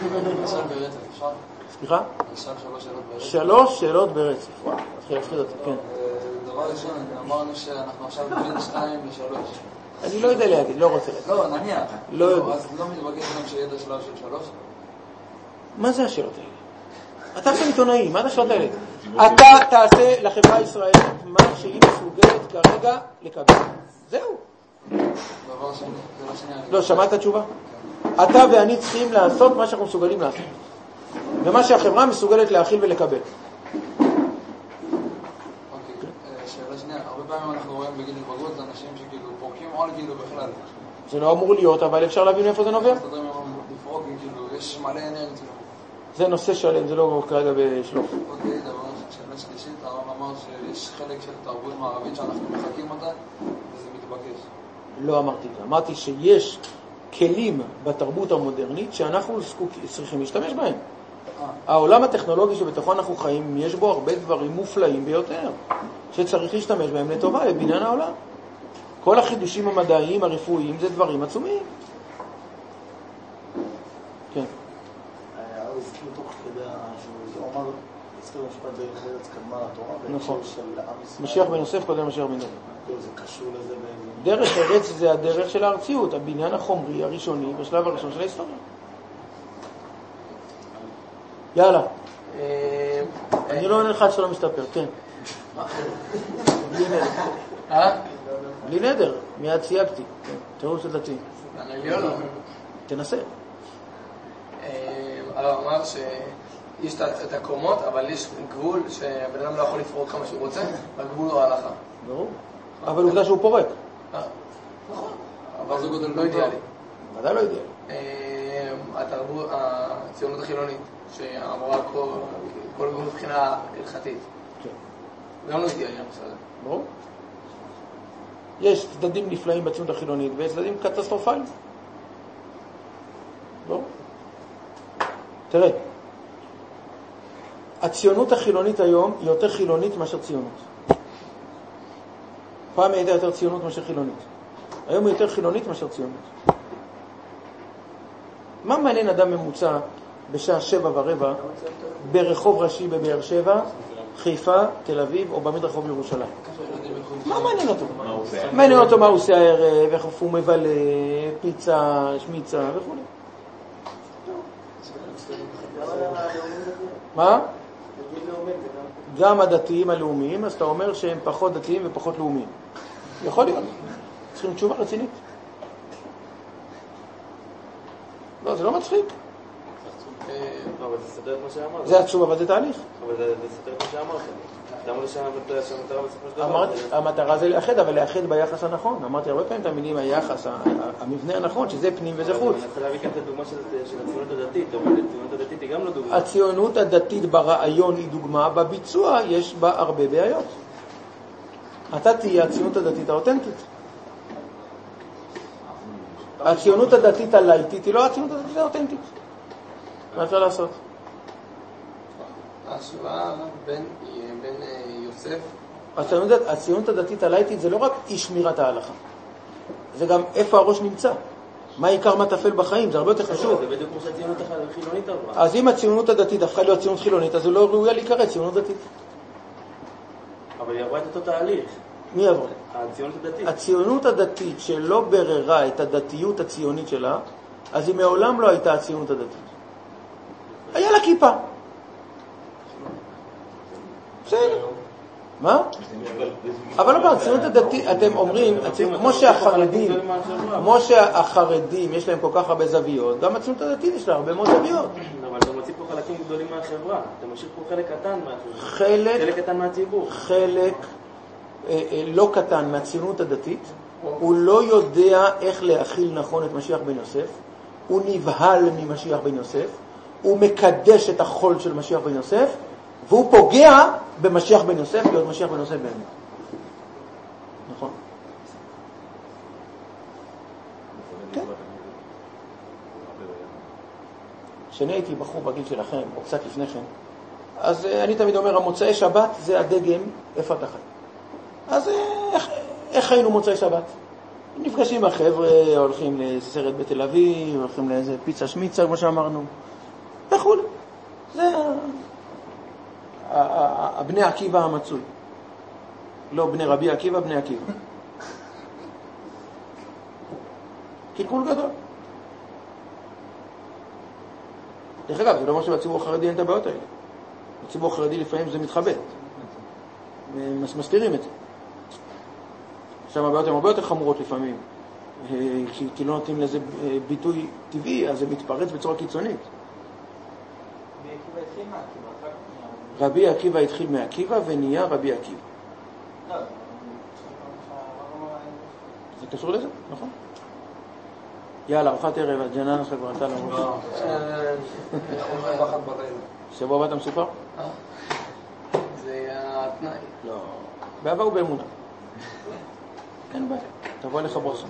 סליחה? שלוש שאלות ברצף. וואו, התחיל להפחיד אותי, כן.
דבר ראשון, אמרנו שאנחנו עכשיו בין שתיים לשלוש.
אני לא יודע להגיד, לא רוצה להגיד.
לא, נניח.
לא יודע.
אז לא מתבקש גם שידע שלב של שלוש?
מה זה השאלות האלה? אתה עכשיו עיתונאי, מה זה השאלות האלה? אתה תעשה לחברה הישראלית מה שהיא מסוגלת כרגע לקבל. זהו.
דבר שני, זה לא שנייה.
לא, שמעת התשובה? אתה ואני צריכים לעשות מה שאנחנו מסוגלים לעשות. ומה שהחברה מסוגלת להכיל ולקבל.
אוקיי, שאלה שנייה. הרבה פעמים אנחנו רואים בגיל התבגרות אנשים שכאילו פורקים עול כאילו בכלל.
זה לא אמור להיות, אבל אפשר להבין איפה זה נובע.
מסתדרים עם לפרוק, כאילו, יש מלא אנרגיות.
זה נושא שלם, זה לא כרגע בשלוף.
אוקיי, דבר שאלה שלישית, הרב אמר שיש חלק של תרבות מערבית שאנחנו מחכים אותה, וזה מתבקש.
לא אמרתי את זה. אמרתי שיש כלים בתרבות המודרנית שאנחנו צריכים להשתמש בהם. העולם הטכנולוגי שבתוכו אנחנו חיים, יש בו הרבה דברים מופלאים ביותר, שצריך להשתמש בהם לטובה, לבניין העולם. כל החידושים המדעיים, הרפואיים, זה דברים עצומים. כן.
אז כאילו תוך כדי שהוא אמר, הזכיר משפט
ארץ קדמה לתורה.
נכון. משיח בן יוסף קודם משיח בן דוד.
זה קשור לזה ב...
דרך ארץ זה הדרך של הארציות, הבניין החומרי הראשוני בשלב הראשון של ההיסטוריה. יאללה. אני לא עונה לך עד שלא מסתפר, כן. בלי נדר.
אה?
בלי נדר, מיד סייגתי. תירוץ לדתי.
הנליון לא.
תנסה.
הרב אמר שיש את הקומות, אבל יש גבול שהבן אדם לא יכול לפרוק כמה שהוא רוצה, והגבול הוא ההלכה.
ברור. אבל עובדה שהוא פורק.
נכון. אבל זה גודל לא אידיאלי.
ודאי לא אידיאלי.
התרבות, הציונות החילונית, שאמורה כל גבול מבחינה הלכתית. גם לא אידיאלי, בסדר.
ברור. יש צדדים נפלאים בציונות החילונית, ויש צדדים קטסטרופליים. ברור. תראה, הציונות החילונית היום היא יותר חילונית מאשר ציונות. פעם הייתה יותר ציונות מאשר חילונית. היום היא יותר חילונית מאשר ציונות. מה מעניין אדם ממוצע בשעה שבע ורבע ברחוב ראשי בבאר שבע, חיפה, תל אביב או במדרחוב בירושלים? מה מעניין אותו? מעניין אותו מה הוא עושה הערב, איך הוא מבלה, פיצה, שמיצה וכו'. מה? גם הדתיים הלאומיים, אז אתה אומר שהם פחות דתיים ופחות לאומיים. יכול להיות. צריכים תשובה רצינית. לא, זה לא מצחיק.
אבל זה סותר את מה שאמרת.
זה התשובה, אבל זה תהליך.
אבל זה סותר את מה שאמרת. למה לשם המטרה בסופו של דבר?
המטרה זה לאחד, אבל לאחד ביחס הנכון. אמרתי הרבה פעמים את המילים היחס, המבנה הנכון, שזה פנים וזה חוץ.
אני רוצה להביא כאן את הדוגמה של הציונות הדתית. הציונות הדתית היא גם לא דוגמה.
הציונות הדתית ברעיון היא דוגמה, בביצוע יש בה הרבה בעיות. אתה תהיה הציונות הדתית האותנטית. הציונות הדתית הלייטית היא לא הציונות הדתית האותנטית. מה אפשר לעשות?
ההשוואה בין יוסף...
הציונות הדתית הלייטית זה לא רק אי שמירת ההלכה. זה גם איפה הראש נמצא. מה העיקר מה תפל בחיים? זה הרבה יותר חשוב.
זה בדיוק כמו שהציונות החילונית עברה.
אז אם הציונות הדתית הפכה להיות ציונות חילונית, אז זה לא ראויה להיקרא ציונות דתית.
אבל היא עברה את אותו תהליך.
מי עברה?
הציונות הדתית.
הציונות הדתית שלא בררה את הדתיות הציונית שלה, אז היא מעולם לא הייתה הציונות הדתית. היה לה כיפה. בסדר. מה? אבל לא, הציונות הדתית, אתם אומרים, כמו שהחרדים, כמו שהחרדים יש להם כל כך הרבה זוויות, גם הציונות הדתית יש לה הרבה מאוד זוויות.
אבל אתה מוציא פה חלקים גדולים מהחברה, אתה משאיר פה חלק קטן מהחברה.
חלק
קטן מהציבור.
חלק לא קטן מהציונות הדתית, הוא לא יודע איך להכיל נכון את משיח בן יוסף, הוא נבהל ממשיח בן יוסף, הוא מקדש את החול של משיח בן יוסף, והוא פוגע במשיח בן יוסף, להיות משיח בן יוסף באמת. נכון? כן. כשאני הייתי בחור בגיל שלכם, או קצת לפני כן, אז אני תמיד אומר, המוצאי שבת זה הדגם, איפה אתה חי? אז איך, איך היינו מוצאי שבת? נפגשים עם החבר'ה, הולכים לסרט בתל אביב, הולכים לאיזה פיצה שמיצה, כמו שאמרנו, וכו'. זה הבני עקיבא המצוי. לא בני רבי עקיבא, בני עקיבא. קלקול גדול. דרך אגב, זה לא אומר שבציבור החרדי אין את הבעיות האלה. בציבור החרדי לפעמים זה מתחבא. מסתירים את זה. שם הבעיות הן הרבה יותר חמורות לפעמים. כי, כי לא נותנים לזה ביטוי טבעי, אז זה מתפרץ בצורה קיצונית. רבי עקיבא התחיל מעקיבא ונהיה רבי עקיבא. זה קשור לזה? נכון. יאללה, ארוחת ערב, הג'ננה חברתה למרות. שבוע הבא אתה מסופר?
זה התנאי.
לא. בעבר הוא באמונה. אין בעיה. תבוא לך ברכה.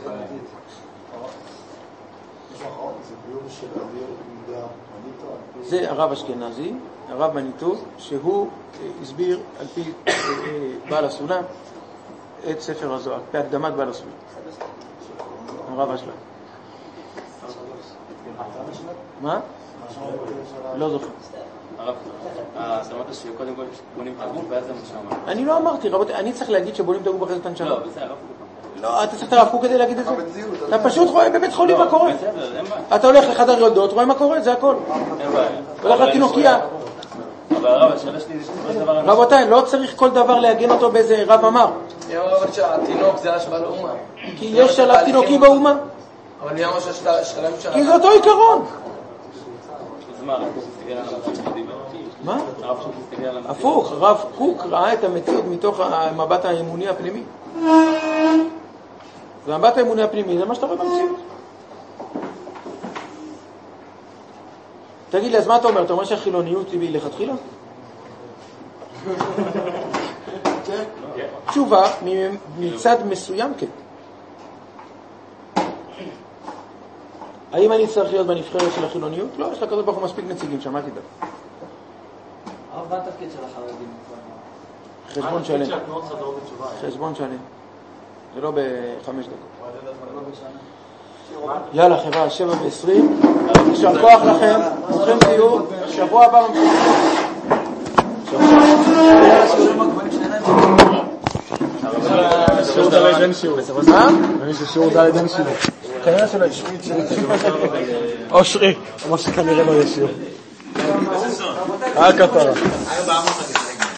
זה הרב אשכנזי, הרב מניטו, שהוא הסביר על פי בעל הסולם את ספר הזוהר, בהקדמת בעל הסולם. הרב אשלג. מה? לא זוכר.
הרב, אתה אמרת שקודם כל בונים את הגוף ואז זה נשמה.
אני לא אמרתי, רבותי, אני צריך להגיד שבונים את הגוף אחרי זה את הנשמה.
לא, בסדר, הרב קוק.
לא, אתה צריך את הרב קוק כדי להגיד את זה. אתה פשוט רואה בבית חולים מה קורה. אתה הולך לחדר יולדות, רואה מה קורה, זה הכל.
אין בעיה.
הולך לתינוקיה.
אבל הרב, השאלה שלי זה שכל דבר...
רבותיי, לא צריך כל דבר להגן אותו באיזה רב אמר.
היא אומרת שהתינוק זה השוואה לאומה.
כי יש שלב תינוקי באומה.
אבל היא אמרה שהשלם שלה...
כי זה אותו עיקרון.
אז מה, הרב קוק מסתכל על המציאות?
מה?
הרב קוק מסתכל על המציאות?
הפוך, הרב קוק ראה את המציאות מתוך המבט האמוני הפנימי. והמבט האמוני הפנימי זה מה שאתה רואה במציאות. תגיד לי, אז מה אתה אומר? אתה אומר שהחילוניות היא לכתחילה? תשובה, מצד מסוים כן. האם אני צריך להיות בנבחרת של החילוניות? לא, יש לה כזאת ברוך מספיק נציגים, שמעתי דבר.
הרב, מה התפקיד של החרדים?
חשבון שלם. חשבון שלם. זה לא בחמש דקות. יאללה חבר'ה, שבע ועשרים. יישר כוח לכם. כולכם תהיו. שבוע הבא ממשיכים.
שיעור ד' אין שיעור.
מה?
אני ששיעור ד' אין שיעור.
כנראה שלא יש.
אושרי. כמו שכנראה לא יש שיעור. רק כתרה.